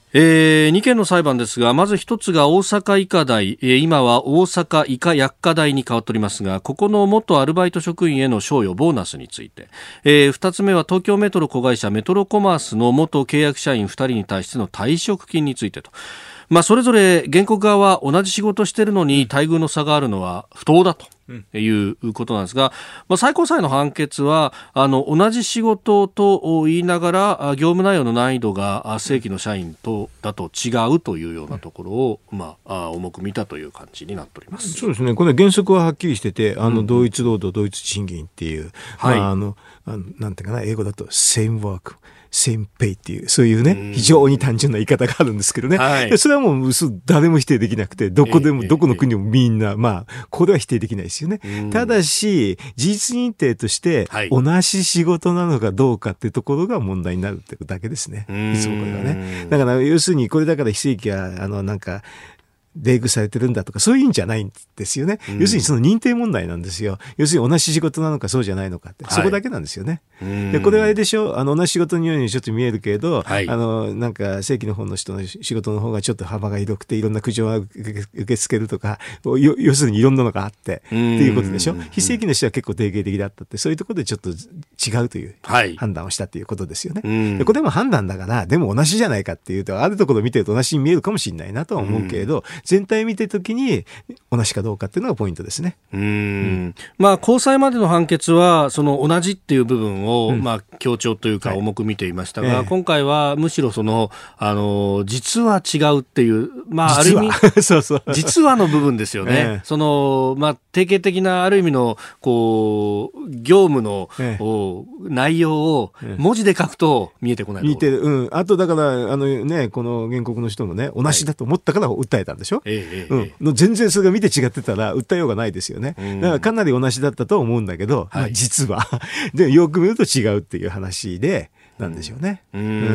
。2件の裁判ですが、まず一つが大阪医科大、今は大阪医科薬科大に変わっておりますが、ここの元アルバイト職員への賞与ボーナスについて、2つ目は東京メトロ子会社メトロコマースの元契約社員2人に対しての退職金についてと、それぞれ原告側は同じ仕事をしているのに待遇の差があるのは不当だということなんですが、最高裁の判決は同じ仕事と言いながら業務内容の難易度が正規の社員とだと違うというようなところを、重く見たという感じになっております。 そうですね。これ原則ははっきりしてて、同一労働同一賃金っていう、なんていうかな、英語だと same work same pay っていう、そういうね、非常に単純な言い方があるんですけどね。それはもう誰も否定できなくて、どこでも、どこの国でもみんな、これは否定できないですよね。ただし、事実認定として、同じ仕事なのかどうかっていうところが問題になるってだけですね。いつもこれはね。だから、要するに、これだから非正規は、冷遇されてるんだとかそういうんじゃないんですよね。要するにその認定問題なんですよ。要するに同じ仕事なのかそうじゃないのかって、そこだけなんですよね。でこれはあれでしょ、同じ仕事のようにちょっと見えるけれど、正規の方の人の仕事の方がちょっと幅が広くていろんな苦情は受け付けるとか、要するにいろんなのがあってっていうことでしょ。非正規の人は結構定型的だったって、そういうところでちょっと違うという判断をしたということですよね。でこれも判断だから、でも同じじゃないかっていうと、あるところ見てると同じに見えるかもしれないなとは思うけれど、全体見てるときに同じかどうかっていうのがポイントですね。 高裁までの判決はその同じっていう部分を、強調というか重く見ていましたが、今回はむしろその実は違うっていう、ある意味実はの部分ですよね。その定型的なある意味のこう業務の、内容を文字で書くと見えてこない。 見てる。あとだからこの原告の人もね、同じだと思ったから訴えたんでしょ。全然それが見て違ってたら訴えようがないですよね。だからかなり同じだったと思うんだけど、実はでよく見ると違うっていう話でなんでしょうね。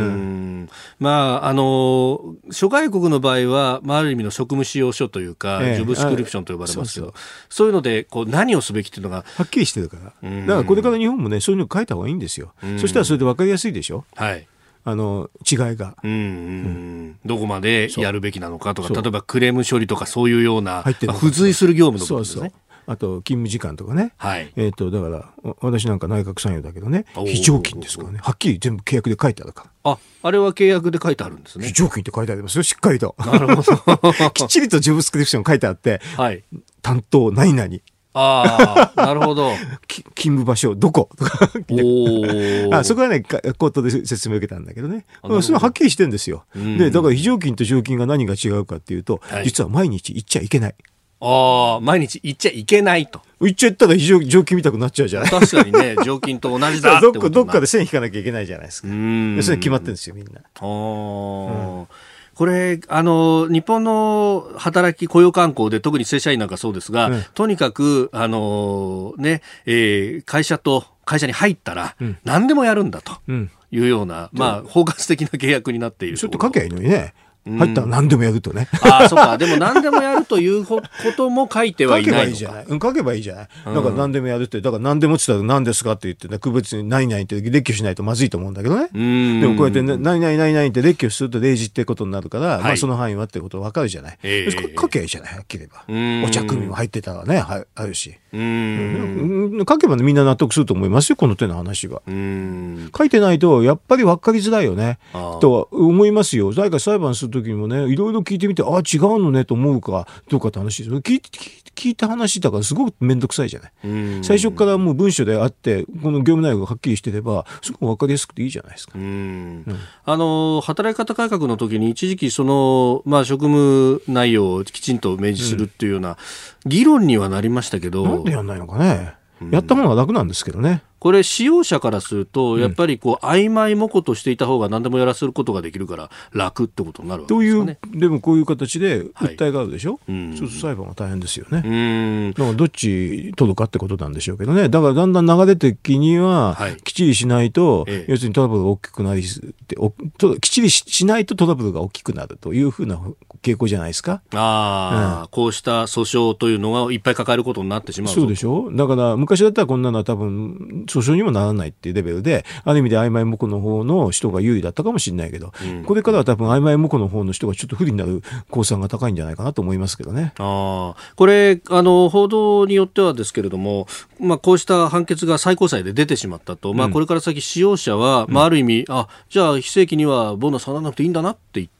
諸外国の場合は、ある意味の職務使用書というか、ジョブスクリプションと呼ばれますけど、そういうのでこう何をすべきっていうのがはっきりしてるから、だからこれから日本もね、そういうの書いた方がいいんですよ。そしたらそれで分かりやすいでしょ。違いが、 どこまでやるべきなのかとか、例えばクレーム処理とかそういうような、付随する業務の部分ですね。 あと勤務時間とかね。だから私なんか内閣参与だけどね、非常勤ですからね、はっきり全部契約で書いてあるから。 あれは契約で書いてあるんですね。 非常勤って書いてありますよ、しっかりと。 なるほど。 きっちりとジョブスクリプション書いてあって、担当何々。 なるほど。 勤務場所どことかそこはね、コートで説明を受けたんだけどね。それははっきりしてるんですよ。でだから非常勤と常勤が何が違うかっていうと、実は毎日行っちゃいけない。 毎日行っちゃいけないと。 行っちゃったら常勤みたくなっちゃうじゃない。 確かにね、常勤と同じだってことどっかで線引かなきゃいけないじゃないですか。それ決まってるんですよ、みんな。 これ日本の働き雇用慣行で特に正社員なんかそうですが、とにかく会社に入ったら何でもやるんだというような、包括的な契約になっている。 ちょっと書きゃいいのにね。 入ったら何でもやるとね。 ああ、そうか。でも何でもやるということも書いてはいないのか。 書けばいいじゃない。書けばいいじゃない。だから何でもやるって、だから何でもって言ったら何ですかって言ってね、区別に何々って列挙しないとまずいと思うんだけどね。でもこうやって何々何々って列挙すると例示ってことになるから、まあその範囲はってこと分かるじゃない。書けばいいじゃない、はっきり言えば。お茶組も入ってたらね、あるし。書けばみんな納得すると思いますよ、この手の話は。書いてないと、やっぱり分かりづらいよね。とは思いますよ。誰か裁判するときにもね、いろいろ聞いてみて、ああ、違うのねと思うかどうかって話です。聞いた話だからすごくめんどくさいじゃない。最初からもう文書であって、この業務内容がはっきりしてれば、すごく分かりやすくていいじゃないですか。 働き方改革の時に一時期まあ、職務内容をきちんと明示するっていうような議論にはなりましたけど、 なんでやんないのかね。やったものは楽なんですけどね。 これ使用者からするとやっぱり曖昧模倣としていた方が何でもやらせることができるから楽ってことになるわけですかね。 でもこういう形で訴えがあるでしょ、そうすると裁判が大変ですよね。だからどっち取るかってことなんでしょうけどね。だからだんだん流れ的にはきっちりしないと、要するにトラブルが大きくなりきっちりしないとトラブルが大きくなるというふうな傾向じゃないですか。 こうした訴訟というのがいっぱい抱えることになってしまう。 そうでしょ。だから昔だったらこんなのは多分訴訟にもならないっていうレベルで、ある意味で曖昧模倣の方の人が有利だったかもしれないけど、これからは多分曖昧模倣の方の人がちょっと不利になる公算が高いんじゃないかなと思いますけどね。 これ報道によってはですけれども、まあ、こうした判決が最高裁で出てしまったと、まあ、これから先使用者は、まあ、ある意味じゃあ非正規にはボーナス払わなくていいんだなって言って、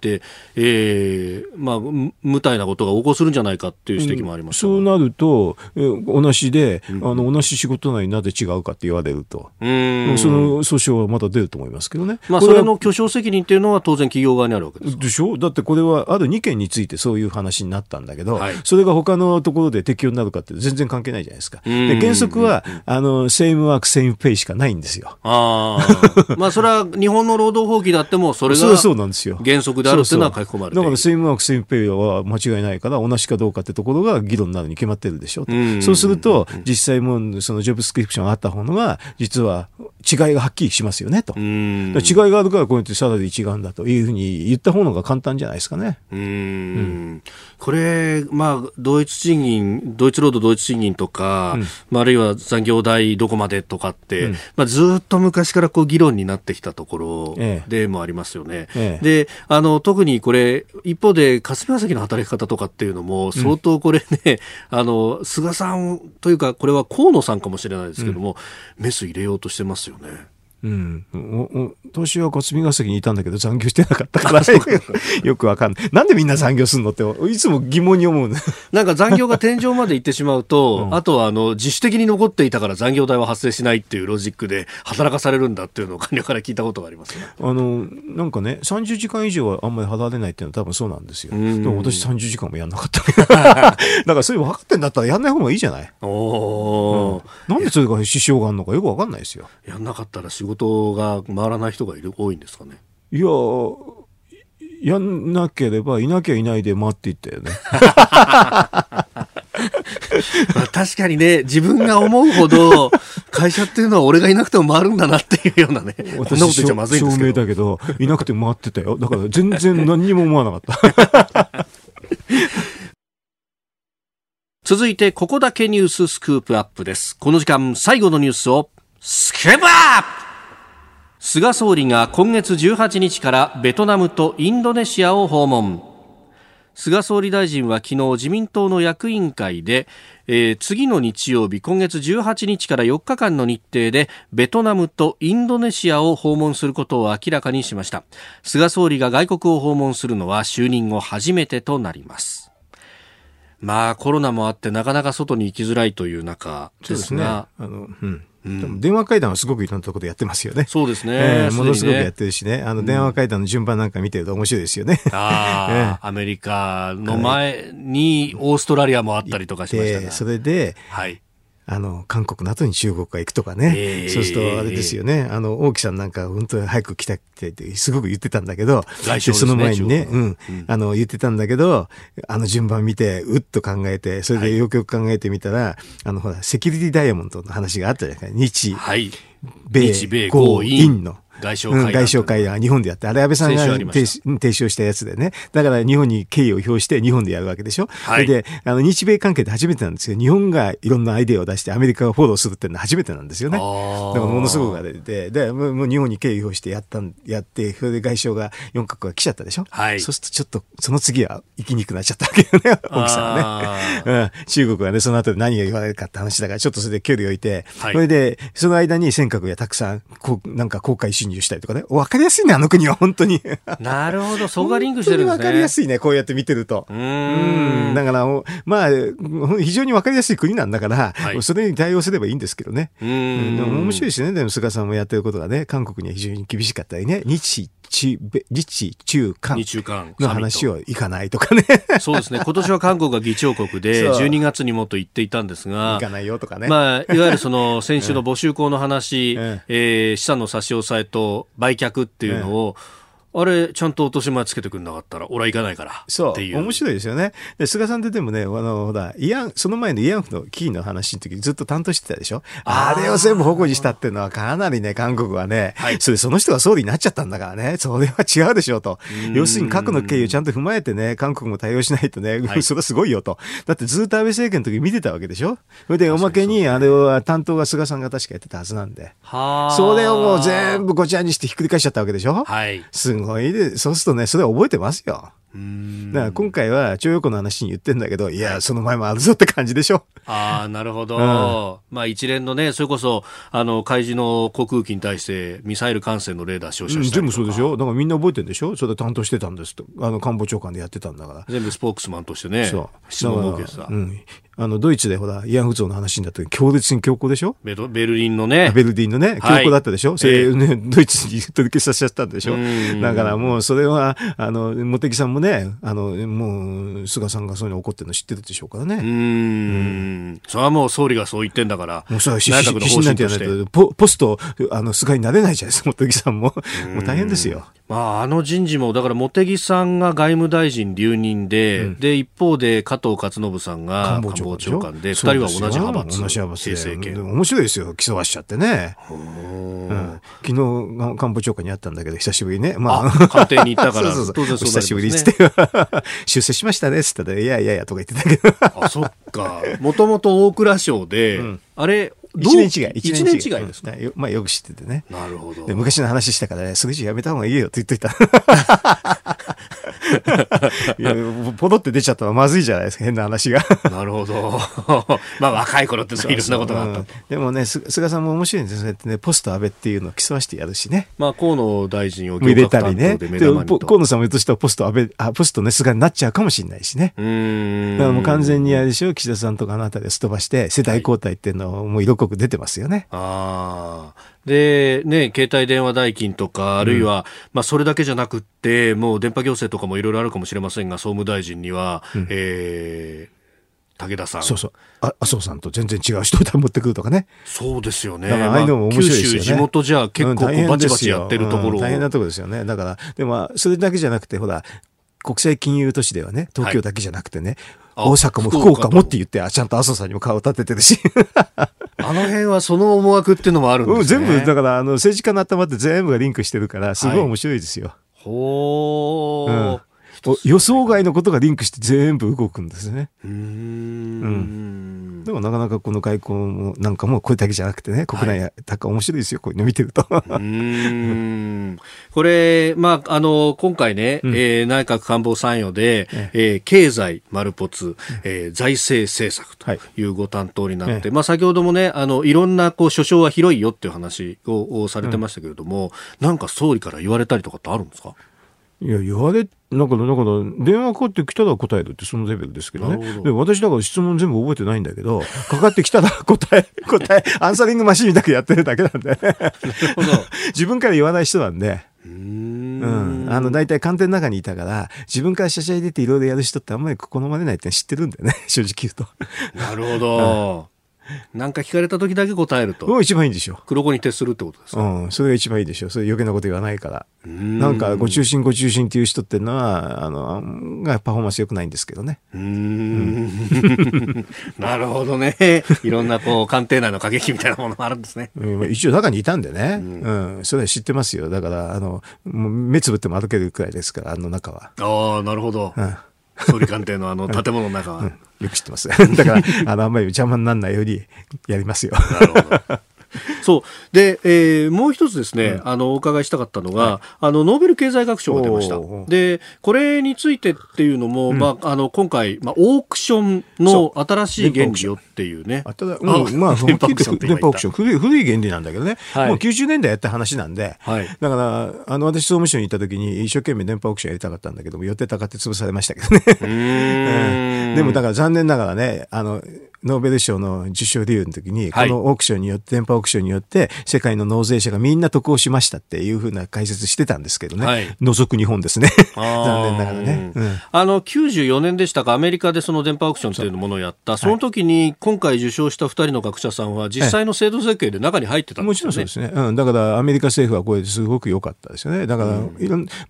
まあ、無体なことが横行するんじゃないかっていう指摘もあります、 そうなると、同じで、同じ仕事なのになぜ違うかって言われると、その訴訟はまた出ると思いますけどね。 まあ、それの巨匠責任っていうのは当然企業側にあるわけですか。 でしょ。だってこれはある2件についてそういう話になったんだけど、それが他のところで適用になるかって全然関係ないじゃないですか。で原則はセームワークセームペイしかないんですよ。まあそれは日本の労働法規だってもそれが原則であるっていうのは書き込まれている。 だからセームワークセームペイは間違いないから同じかどうかってところが議論になるに決まってるでしょ。そうすると実際もそのジョブスクリプションがあった方のが実は違いがはっきりしますよねと。違いがあるからこうやってサラリー違うんだというふうに言った方のが簡単じゃないですかね。 これ、まあ、同一労働同一賃金とか、まあ、あるいは残業代どこまでとかって、まあ、ずっと昔から議論になってきたところでもありますよね。で特にこれ一方で霞が関の働き方とかっていうのも相当これね、菅さんというかこれは河野さんかもしれないですけども、メス入れようとしてますよね。 私は霞が関にいたんだけど残業してなかったからよくわかんない。なんでみんな残業するのっていつも疑問に思うね。 なんか残業が天井まで行ってしまうと、あとは自主的に残っていたから残業代は発生しないっていうロジックで働かされるんだっていうのを官僚から聞いたことがありますね。 なんかね30時間以上はあんまり払われないっていうのは多分そうなんですよ。でも私30時間もやんなかっただからそういうの分かってんだったらやんない方がいいじゃない。なんでそれが支障があるのかよく分かんないですよ。 やんなかったら仕事が回らない人が多いんですかね。 いややんなければいなきゃいないで待っていったよね確かにね、自分が思うほど会社っていうのは俺がいなくても回るんだなっていうようなね。こんなこと言っちゃまずいんですけど。 証明だけどいなくても回ってたよ。だから全然何にも思わなかった続いてここだけニューススクープアップです。この時間最後のニュースをスクープアップ。菅総理が今月18日からベトナムとインドネシアを訪問。菅総理大臣は昨日自民党の役員会で、次の日曜日今月18日から4日間の日程でベトナムとインドネシアを訪問することを明らかにしました。菅総理が外国を訪問するのは就任後初めてとなります。まあコロナもあってなかなか外に行きづらいという中ですが、 電話会談はすごくいろんなところでやってますよね。 そうですね。 ものすごくやってるしね。電話会談の順番なんか見てると面白いですよね。 アメリカの前にオーストラリアもあったりとかしましたね。 それで、韓国の後に中国が行くとかね。そうするとあれですよね。王毅さんなんか本当に早く来たってすごく言ってたんだけど、その前にね、言ってたんだけど、順番見てうっと考えて、それでよくよく考えてみたら、セキュリティダイヤモンドの話があったじゃないですか。日米豪印の。 外相会が日本でやって、あれ安倍さんが提唱したやつでね。だから日本に敬意を表して日本でやるわけでしょ。はい、で、日米関係で初めてなんですよ。日本がいろんなアイデアを出してアメリカがフォローするっていうのは初めてなんですよね。だからものすごく出て、で、もう日本に敬意を表してやって、それで外相が4カ国が来ちゃったでしょ。はい、そうするとちょっとその次は行きにくくなっちゃったわけよね、大木さんはね。中国はね、その後で何が言われるかって話だから、ちょっとそれで距離を置いて、はい、それで、その間に尖閣がたくさん、なんか公海侵入したりとかね。わかりやすいね、あの国は、本当に。 なるほど、そこがリンクしてるんですね。 わかりやすいね、こうやって見てると。だから、まあ、非常にわかりやすい国なんだから、はい、それに対応すればいいんですけどね。でも面白いですね、でも菅さんもやってることがね、韓国には非常に厳しかったりね、日中韓の話をいかないとかね。 そうですね。今年は韓国が議長国で12月にもと言っていたんですが、 いかないよとかね。 まあいわゆるその先週の募集項の話、資産の差し押さえと売却っていうのを。あれ、ちゃんと落とし前つけてくんなかったら、俺は行かないから。 そう。面白いですよね。で、菅さんでもね、ほら、その前の慰安婦の危機の話の時にずっと担当してたでしょ。あれを全部矛にしたっていうのはかなりね、韓国はね、はい、その人が総理になっちゃったんだからね、それは違うでしょうと。要するに核の経緯をちゃんと踏まえてね、韓国も対応しないとね、はい、それはすごいよと。だってずっと安倍政権の時見てたわけでしょ。それで、おまけに、あれは担当が菅さんが確かやってたはずなんで。それをもう全部ごちゃにしてひっくり返しちゃったわけでしょ。はい。すごいで、そうするとね、それは覚えてますよ。だから今回は徴用工の話に言ってんだけど、いや、その前もあるぞって感じでしょ。 なるほど。まあ一連のね、それこそ、海自の航空機に対してミサイル艦船のレーダー照射したりとか。 全部そうでしょ。だからみんな覚えてるんでしょ。それ担当してたんですと。官房長官でやってたんだから。 全部スポークスマンとしてね、質問を受けてた。 ドイツでほら、慰安婦像の話になった時、強烈に強硬でしょ。 ベルリンのね。 強硬だったでしょ。それね、ドイツに取り消させちゃったんでしょ。だからもうそれは、茂木さんもね、もう、菅さんがそういうの怒ってるの知ってるでしょうからね。 それはもう総理がそう言ってんだから。 もうそれは必死になってやらないと、ポスト、菅になれないじゃないですか、茂木さんも。もう大変ですよ。 まあ、人事も、だから茂木さんが外務大臣留任で、で、一方で加藤勝信さんが官房長官で、二人は同じ派閥。 同じ派閥で。面白いですよ、競わしちゃってね。昨日、官房長官に会ったんだけど、久しぶりね。まあ、 官邸に行ったから、 当然そう久しぶりって言って、出世しましたね、って言ったら、いやいやいや、とか言ってたけど。 そっか。もともと大蔵省で、あれ、 一年違い。 一年違いですか。 まあよく知っててね。 なるほど。 で昔の話したからね、すぐじやめた方がいいよって言っといた。いやポロって出ちゃったらまずいじゃないですか、変な話が。 なるほど。まあ若い頃っていろんなことがあった。 でもね、菅さんも面白いんですよ。そうやってね、ポスト安倍っていうのを競わしてやるしね。 まあ河野大臣を入れたりね。河野さんも言うとしたらポストね、菅になっちゃうかもしれないしね。だからもう完全にあれでしょ、岸田さんとかあなたですっ飛ばして、世代交代っていうのをもう色濃く出てますよね。 で、ね、携帯電話代金とか、あるいは、まあ、それだけじゃなくって、もう電波行政とかもいろいろあるかもしれませんが、総務大臣には、武田さん。 そうそう。麻生さんと全然違う人を持ってくるとかね。 そうですよね。 だからああいうのも面白いですよね。 九州地元じゃ結構バチバチやってるところを。 大変なところですよね。だから、でも、それだけじゃなくて、ほら、国際金融都市ではね、東京だけじゃなくてね、大阪も福岡もって言って、ちゃんと麻生さんにも顔を立ててるし。 あの辺はその思惑っていうのもあるんですね。 全部、だから政治家の頭って全部がリンクしてるから、すごい面白いですよ。予想外のことがリンクして全部動くんですね。でもなかなかこの外交もなんかもこれだけじゃなくてね、国内面白いですよ、こういうの見てると。 これ、まあ、今回ね、内閣官房参与で、経済丸ポツ、財政政策というご担当になって、まあ、先ほどもね、いろんなこう所掌は広いよっていう話をされてましたけれども、なんか総理から言われたりとかってあるんですか？ いや、言われ、なんか電話かかってきたら答えるってそのレベルですけどね。で、私だから質問全部覚えてないんだけど、かかってきたら答え、アンサリングマシンだけやってるだけなんで。なるほど。自分から言わない人なんで。大体官邸の中にいたから、自分からしゃしゃい出ていろいろやる人ってあんまり好まれないって知ってるんだよね、正直言うと。 なるほど。 なんか聞かれた時だけ答えると。 一番いいんでしょ。 黒子に徹するってことですか。 それが一番いいでしょ。それ余計なこと言わないから。なんかご中心っていう人ってのはがパフォーマンス良くないんですけどね。 なるほどね。いろんな官邸内の過激みたいなものもあるんですね。 一応中にいたんでね。それは知ってますよ。だからもう目つぶっても歩けるくらいですから中は。 ああ、なるほど。総理官邸の建物の中は、 よく知ってます。だからあんまり邪魔にならないようにやりますよ。 なるほど。そうで、もう一つですね、お伺いしたかったのが、ノーベル経済学賞が出ました。でこれについてっていうのも、今回、オークションの新しい原理よっていうね。 電波オークション古い原理なんだけどね、もう90年代やった話なんで、だから私総務省にいた時に一生懸命電波オークションやりたかったんだけども、予定たかって潰されましたけどね。でもだから残念ながらね、ノーベル賞の受賞理由の時に、このオークションによって、電波オークションによって、世界の納税者がみんな得をしましたっていうふうな解説してたんですけどね。除く日本ですね。残念ながらね。 94年でしたか、アメリカでその電波オークションっていうものをやった。その時に、今回受賞した2人の学者さんは、実際の制度設計で中に入ってたんですよね。 もちろんそうですね。だからアメリカ政府はこれすごく良かったですよね。だから、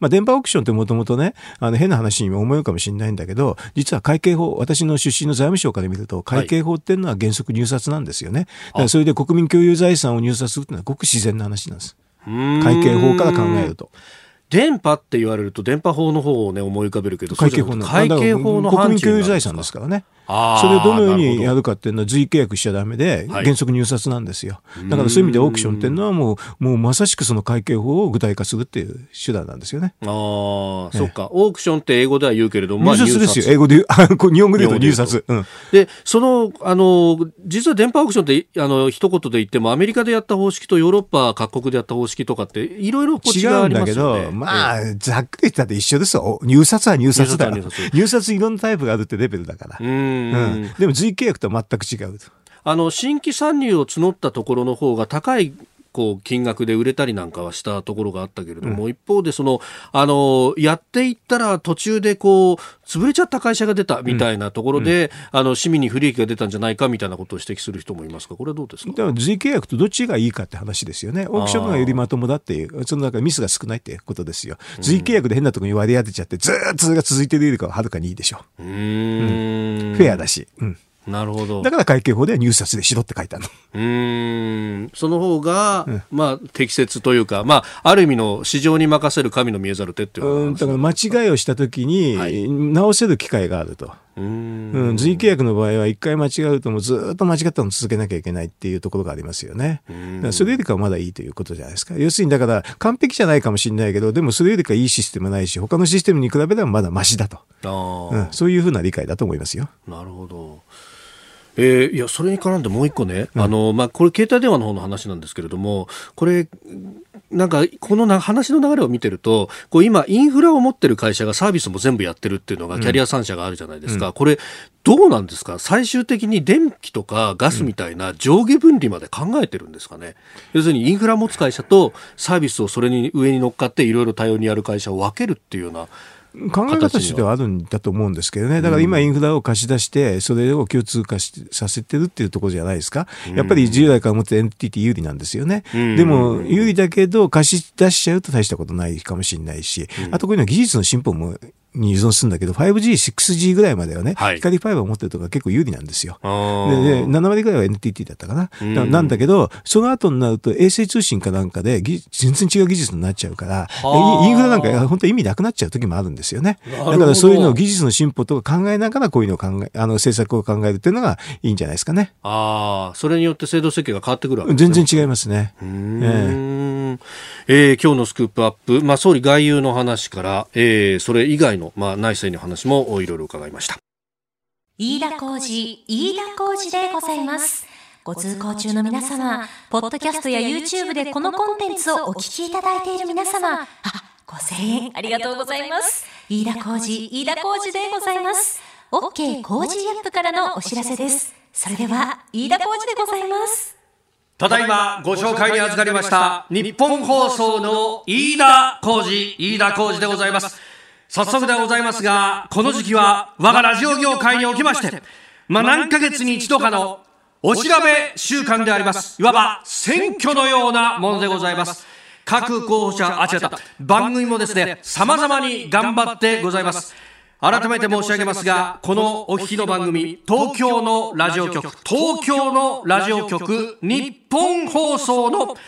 電波オークションってもともとね、変な話にも思えるかもしれないんだけど、実は会計法、私の出身の財務省から見ると、会計法っていうのは原則入札なんですよね。だからそれで国民共有財産を入札するというのはごく自然な話なんです。会計法から考えると。 電波って言われると電波法の方をね思い浮かべるけど、 会計法の範疇国民共有財産ですからね。それをどのようにやるかっていうのは随意契約しちゃダメで、原則入札なんですよ。だからそういう意味でオークションっていうのはもうまさしくその会計法を具体化するっていう手段なんですよね。 そうか。オークションって英語では言うけれども、 入札ですよ。英語で言う、日本語で言うと入札。 で、実は電波オークションって一言で言ってもアメリカでやった方式とヨーロッパ各国でやった方式とかっていろいろ違うんだけど、 ざっくり言ったって一緒ですよ。入札は入札だから。入札いろんなタイプがあるってレベルだから。でも随意契約とは全く違うと。 新規参入を募ったところの方が高い金額で売れたりなんかはしたところがあったけれども、一方でやっていったら途中で潰れちゃった会社が出たみたいなところで、市民に不利益が出たんじゃないかみたいなことを指摘する人もいますが、これはどうですか。 だから随意契約とどっちがいいかって話ですよね。オークションがよりまともだっていう、その中でミスが少ないってことですよ。随意契約で変なところに割り当てちゃってずーっとそれが続いているよりかははるかにいいでしょう。フェアだし。 なるほど。 だから会計法では入札でしろって書いてあるの。その方が、適切というか、ある意味の市場に任せる神の見えざる手っていうだから間違いをしたときに、直せる機会があると。随意契約の場合は一回間違うともうずっと間違ったのを続けなきゃいけないっていうところがありますよね。だからそれよりかはまだいいということじゃないですか。要するにだから完璧じゃないかもしれないけど、でもそれよりかいいシステムないし、他のシステムに比べればまだマシだと。そういうふうな理解だと思いますよ。 なるほど。いや、それに絡んでもう一個ね、これ携帯電話の方の話なんですけれども、これなんかこの話の流れを見てると、今インフラを持ってる会社がサービスも全部やってるっていうのがキャリア3社があるじゃないですか。これどうなんですか。最終的に電気とかガスみたいな上下分離まで考えてるんですかね。要するにインフラ持つ会社とサービスをそれに上に乗っかっていろいろ対応にやる会社を分けるっていうような考え方としてはあるんだと思うんですけどね。だから今インフラを貸し出してそれを共通化させてるっていうところじゃないですか。やっぱり従来から持って NTT 有利なんですよね。でも有利だけど貸し出しちゃうと大したことないかもしれないし、あとこういうのは技術の進歩もに依存するんだけど 5G、6G ぐらいまではね、光ファイバーを持ってるとか結構有利なんですよ。で7割ぐらいは NTT だったかな。なんだけどその後になると衛星通信かなんかで全然違う技術になっちゃうからインフラなんか本当に意味なくなっちゃう時もあるんですよね。だからそういうのを技術の進歩とか考えながらこういうのを政策を考えるっていうのがいいんじゃないですかね。 それによって制度設計が変わってくるわけですね。全然違いますね。 今日のスクープアップ、総理外遊の話から、それ以外の、内政の話もいろいろ伺いました。 飯田浩司でございます。ご通行中の皆様、ポッドキャストや YouTube でこのコンテンツをお聞きいただいている皆様、5000円ありがとうございます。飯田浩司でございます。OK 工事アップからのお知らせです。それでは飯田浩司でございます。 ただいまご紹介に預かりました日本放送の飯田浩司でございます。早速でございますが、この時期は我がラジオ業界におきまして、何ヶ月に一度かのお調べ週間であります。いわば選挙のようなものでございます。各候補者、番組もですね、様々に頑張ってございます。改めて申し上げますが、このお聞きの番組、東京のラジオ局、日本放送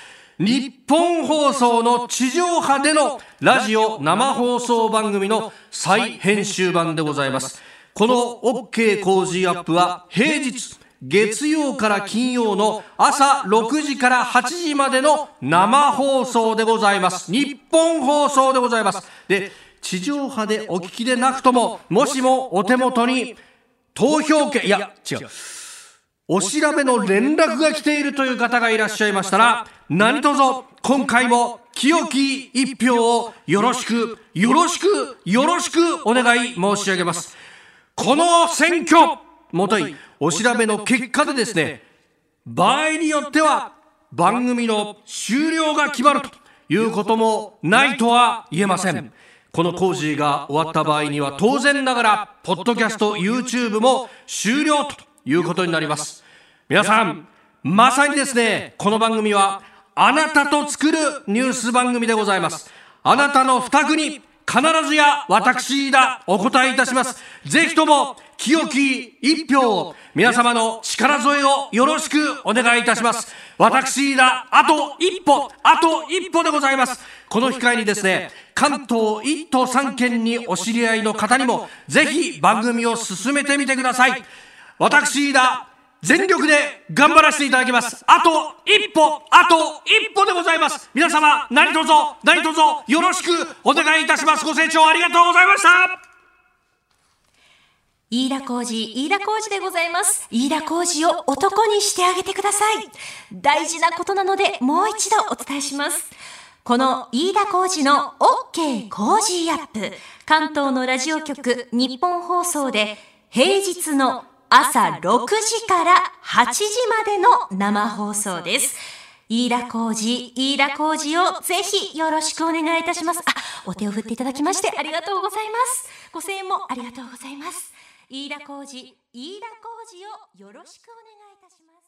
の地上波でのラジオ生放送番組の再編集版でございます。この OK 工事アップは平日月曜から金曜の朝6時から8時までの生放送でございます。日本放送でございます。で、地上波でお聞きでなくとも、もしもお手元に投票権、お調べの連絡が来ているという方がいらっしゃいましたら、何卒今回も清き一票をよろしくお願い申し上げます。この選挙、もといお調べの結果でですね、場合によっては番組の終了が決まるということもないとは言えません。この工事が終わった場合には当然ながらポッドキャスト YouTube も終了ということになります。皆さん、まさにですね、この番組はあなたと作るニュース番組でございます。あなたの負託に必ずや私だお答えいたします。ぜひとも清き一票を、皆様の力添えをよろしくお願いいたします。私だ、あと一歩でございます。この機会にですね、関東1都3県にお知り合いの方にもぜひ番組を進めてみてください。私だ、全力で頑張らせていただきます。あと一歩でございます。皆様、何卒よろしくお願いいたします。ご清聴ありがとうございました。 飯田浩司でございます。飯田浩司を男にしてあげてください。大事なことなのでもう一度お伝えします。この飯田浩司の OK 工事アップ、関東のラジオ局日本放送で平日の朝6時から8時までの生放送です。飯田浩司をぜひよろしくお願いいたします。お手を振っていただきましてありがとうございます。ご声援もありがとうございます。飯田浩司をよろしくお願いいたします。